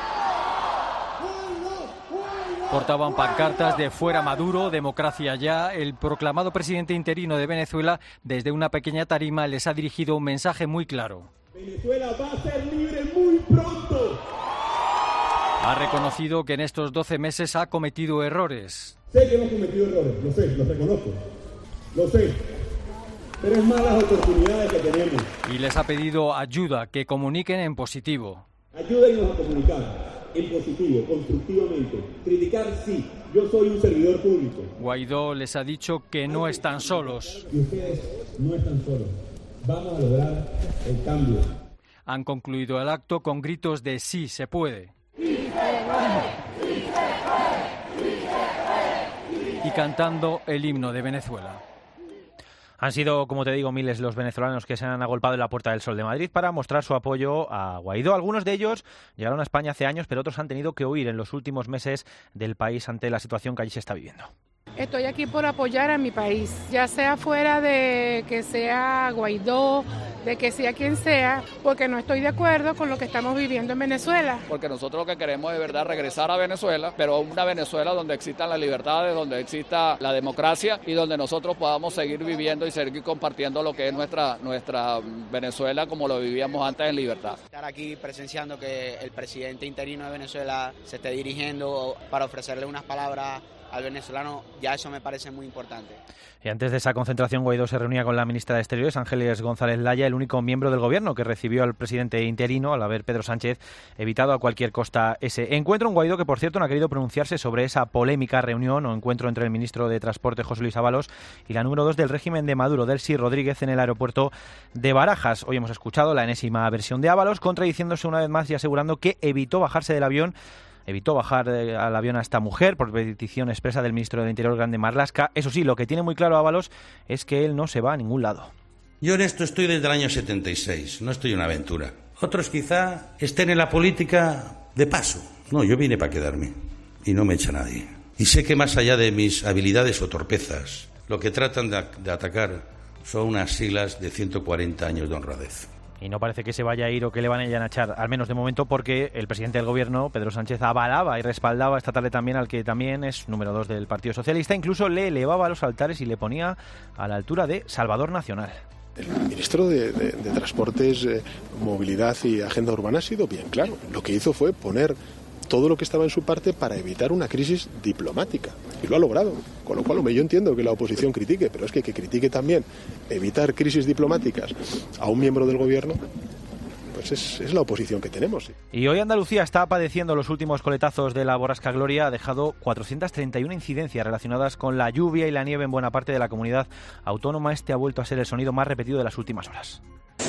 Portaban pancartas de Fuera Maduro, Democracia Ya. El proclamado presidente interino de Venezuela, desde una pequeña tarima, les ha dirigido un mensaje muy claro. Venezuela va a ser libre muy pronto. Ha reconocido que en estos doce meses ha cometido errores. Sé que hemos cometido errores, lo sé, lo reconozco, lo sé, pero es más las oportunidades que tenemos. Y les ha pedido ayuda, que comuniquen en positivo. Ayúdennos a comunicar en positivo, constructivamente. Criticar sí, yo soy un servidor público. Guaidó les ha dicho que no están solos. Y ustedes no están solos, vamos a lograr el cambio. Han concluido el acto con gritos de sí se puede. Y cantando el himno de Venezuela. Han sido, como te digo, miles los venezolanos que se han agolpado en la Puerta del Sol de Madrid para mostrar su apoyo a Guaidó. Algunos de ellos llegaron a España hace años, pero otros han tenido que huir en los últimos meses del país ante la situación que allí se está viviendo. estoy aquí por apoyar a mi país, ya sea fuera de que sea Guaidó, de que sea quien sea, porque no estoy de acuerdo con lo que estamos viviendo en Venezuela. Porque nosotros lo que queremos es de verdad regresar a Venezuela, pero una Venezuela donde existan las libertades, donde exista la democracia y donde nosotros podamos seguir viviendo y seguir compartiendo lo que es nuestra, nuestra Venezuela como lo vivíamos antes en libertad. Estar aquí presenciando que el presidente interino de Venezuela se esté dirigiendo para ofrecerle unas palabras al venezolano, ya eso me parece muy importante. Y antes de esa concentración, Guaidó se reunía con la ministra de Exteriores, Ángeles González Laya, el único miembro del gobierno que recibió al presidente interino, al haber Pedro Sánchez evitado a cualquier costa ese encuentro. Un Guaidó que, por cierto, no ha querido pronunciarse sobre esa polémica reunión o encuentro entre el ministro de Transporte, José Luis Ábalos, y la número dos del régimen de Maduro, Delcy Rodríguez, en el aeropuerto de Barajas. Hoy hemos escuchado la enésima versión de Ábalos, contradiciéndose una vez más y asegurando que evitó bajarse del avión Evitó bajar eh, al avión a esta mujer por petición expresa del ministro del Interior, Grande Marlaska. Eso sí, lo que tiene muy claro Ábalos es que él no se va a ningún lado. Yo en esto estoy desde el año setenta y seis, no estoy en una aventura. Otros quizá estén en la política de paso. No, yo vine para quedarme y no me echa nadie. Y sé que más allá de mis habilidades o torpezas, lo que tratan de, de atacar son unas siglas de ciento cuarenta años de honradez. Y no parece que se vaya a ir o que le van a echar, al menos de momento, porque el presidente del gobierno, Pedro Sánchez, avalaba y respaldaba esta tarde también al que también es número dos del Partido Socialista. Incluso le elevaba los altares y le ponía a la altura de Salvador Nacional. El ministro de, de, de Transportes, eh, Movilidad y Agenda Urbana ha sido bien claro. Lo que hizo fue poner todo lo que estaba en su parte para evitar una crisis diplomática. Y lo ha logrado. Con lo cual, hombre, yo entiendo que la oposición critique, pero es que que critique también evitar crisis diplomáticas a un miembro del gobierno, pues es, es la oposición que tenemos. ¿Sí? Y hoy Andalucía está padeciendo los últimos coletazos de la borrasca Gloria. Ha dejado cuatrocientas treinta y una incidencias relacionadas con la lluvia y la nieve en buena parte de la comunidad autónoma. Este ha vuelto a ser el sonido más repetido de las últimas horas.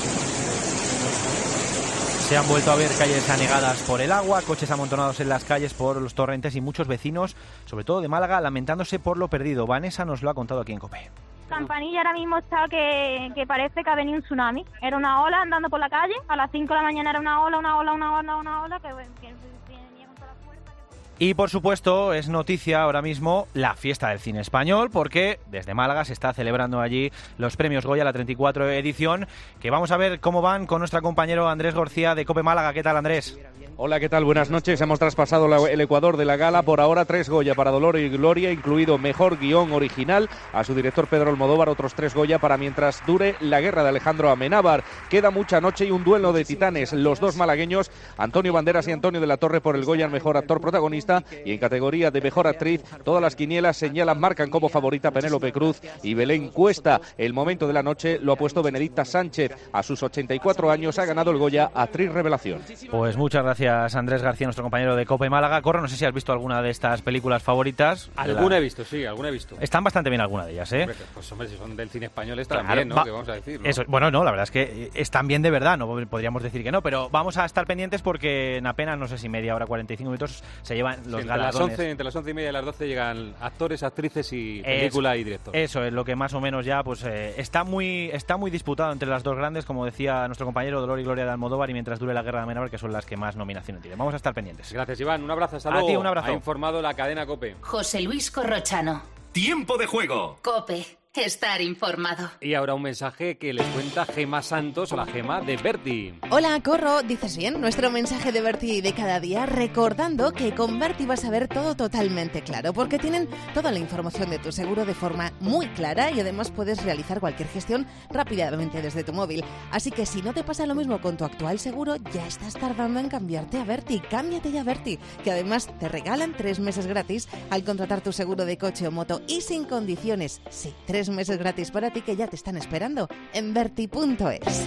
Se han vuelto a ver calles anegadas por el agua, coches amontonados en las calles por los torrentes y muchos vecinos, sobre todo de Málaga, lamentándose por lo perdido. Vanessa nos lo ha contado aquí en COPE. Campanilla ahora mismo está que, que parece que ha venido un tsunami. Era una ola andando por la calle, a las cinco de la mañana era una ola, una ola, una ola, una ola, que, que, que venía con toda la fuerza. Que... Y por supuesto es noticia ahora mismo la fiesta del cine español, porque desde Málaga se está celebrando allí los premios Goya, la treinta y cuatro edición, que vamos a ver cómo van con nuestro compañero Andrés García de COPE Málaga. ¿Qué tal, Andrés? Hola, ¿qué tal? Buenas noches. Hemos traspasado la, el Ecuador de la gala. Por ahora, tres Goya para Dolor y Gloria, incluido Mejor Guión Original. A su director Pedro Almodóvar, otros tres Goya para Mientras dure la guerra de Alejandro Amenábar. Queda mucha noche y un duelo de titanes. Los dos malagueños, Antonio Banderas y Antonio de la Torre, por el Goya al Mejor Actor Protagonista. Y en categoría de Mejor Actriz, todas las quinielas señalan, marcan como favorita a Penélope Cruz y Belén Cuesta. El momento de la noche lo ha puesto Benedicta Sánchez. A sus ochenta y cuatro años ha ganado el Goya Actriz Revelación. Pues muchas gracias, Andrés García, nuestro compañero de COPE Málaga. Corro, no sé si has visto alguna de estas películas favoritas. Alguna la... he visto, sí, alguna he visto. Están bastante bien algunas de ellas, ¿eh? Hombre, pues hombre, si son del cine español están claro, bien, ¿no? Va... Que vamos a decir, ¿no? Eso, bueno, no, la verdad es que están bien de verdad, no podríamos decir que no, pero vamos a estar pendientes porque en apenas, no sé si media hora, cuarenta y cinco minutos, se llevan los sí, entre galardones. Las once, entre las once y media y las doce llegan actores, actrices y película eso, y director. Eso es lo que más o menos ya, pues eh, está muy está muy disputado entre las dos grandes, como decía nuestro compañero Dolor y Gloria de Almodóvar, y Mientras dure la guerra de Amenábar, que son las que más nominaciones tienen. Vamos a estar pendientes. Gracias, Iván. Un abrazo. Hasta a luego. ti, un abrazo. Ha informado la cadena COPE. José Luis Corrochano. Tiempo de juego. COPE. Estar informado. Y ahora un mensaje que les cuenta Gema Santos, o la Gema de Berti. Hola, Corro, dices bien, nuestro mensaje de Berti de cada día, recordando que con Berti vas a ver todo totalmente claro, porque tienen toda la información de tu seguro de forma muy clara y además puedes realizar cualquier gestión rápidamente desde tu móvil. Así que si no te pasa lo mismo con tu actual seguro, ya estás tardando en cambiarte a Berti. Cámbiate ya a Berti, que además te regalan tres meses gratis al contratar tu seguro de coche o moto y sin condiciones. Sí, tres meses gratis para ti que ya te están esperando en Berti punto es.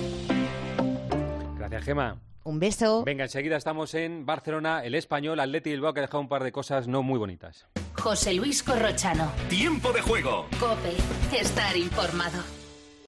Gracias, Gema. Un beso. Venga, enseguida estamos en Barcelona, el Español, Atleti Bilbao, que ha dejado un par de cosas no muy bonitas. José Luis Corrochano. Tiempo de juego. COPE. Estar informado.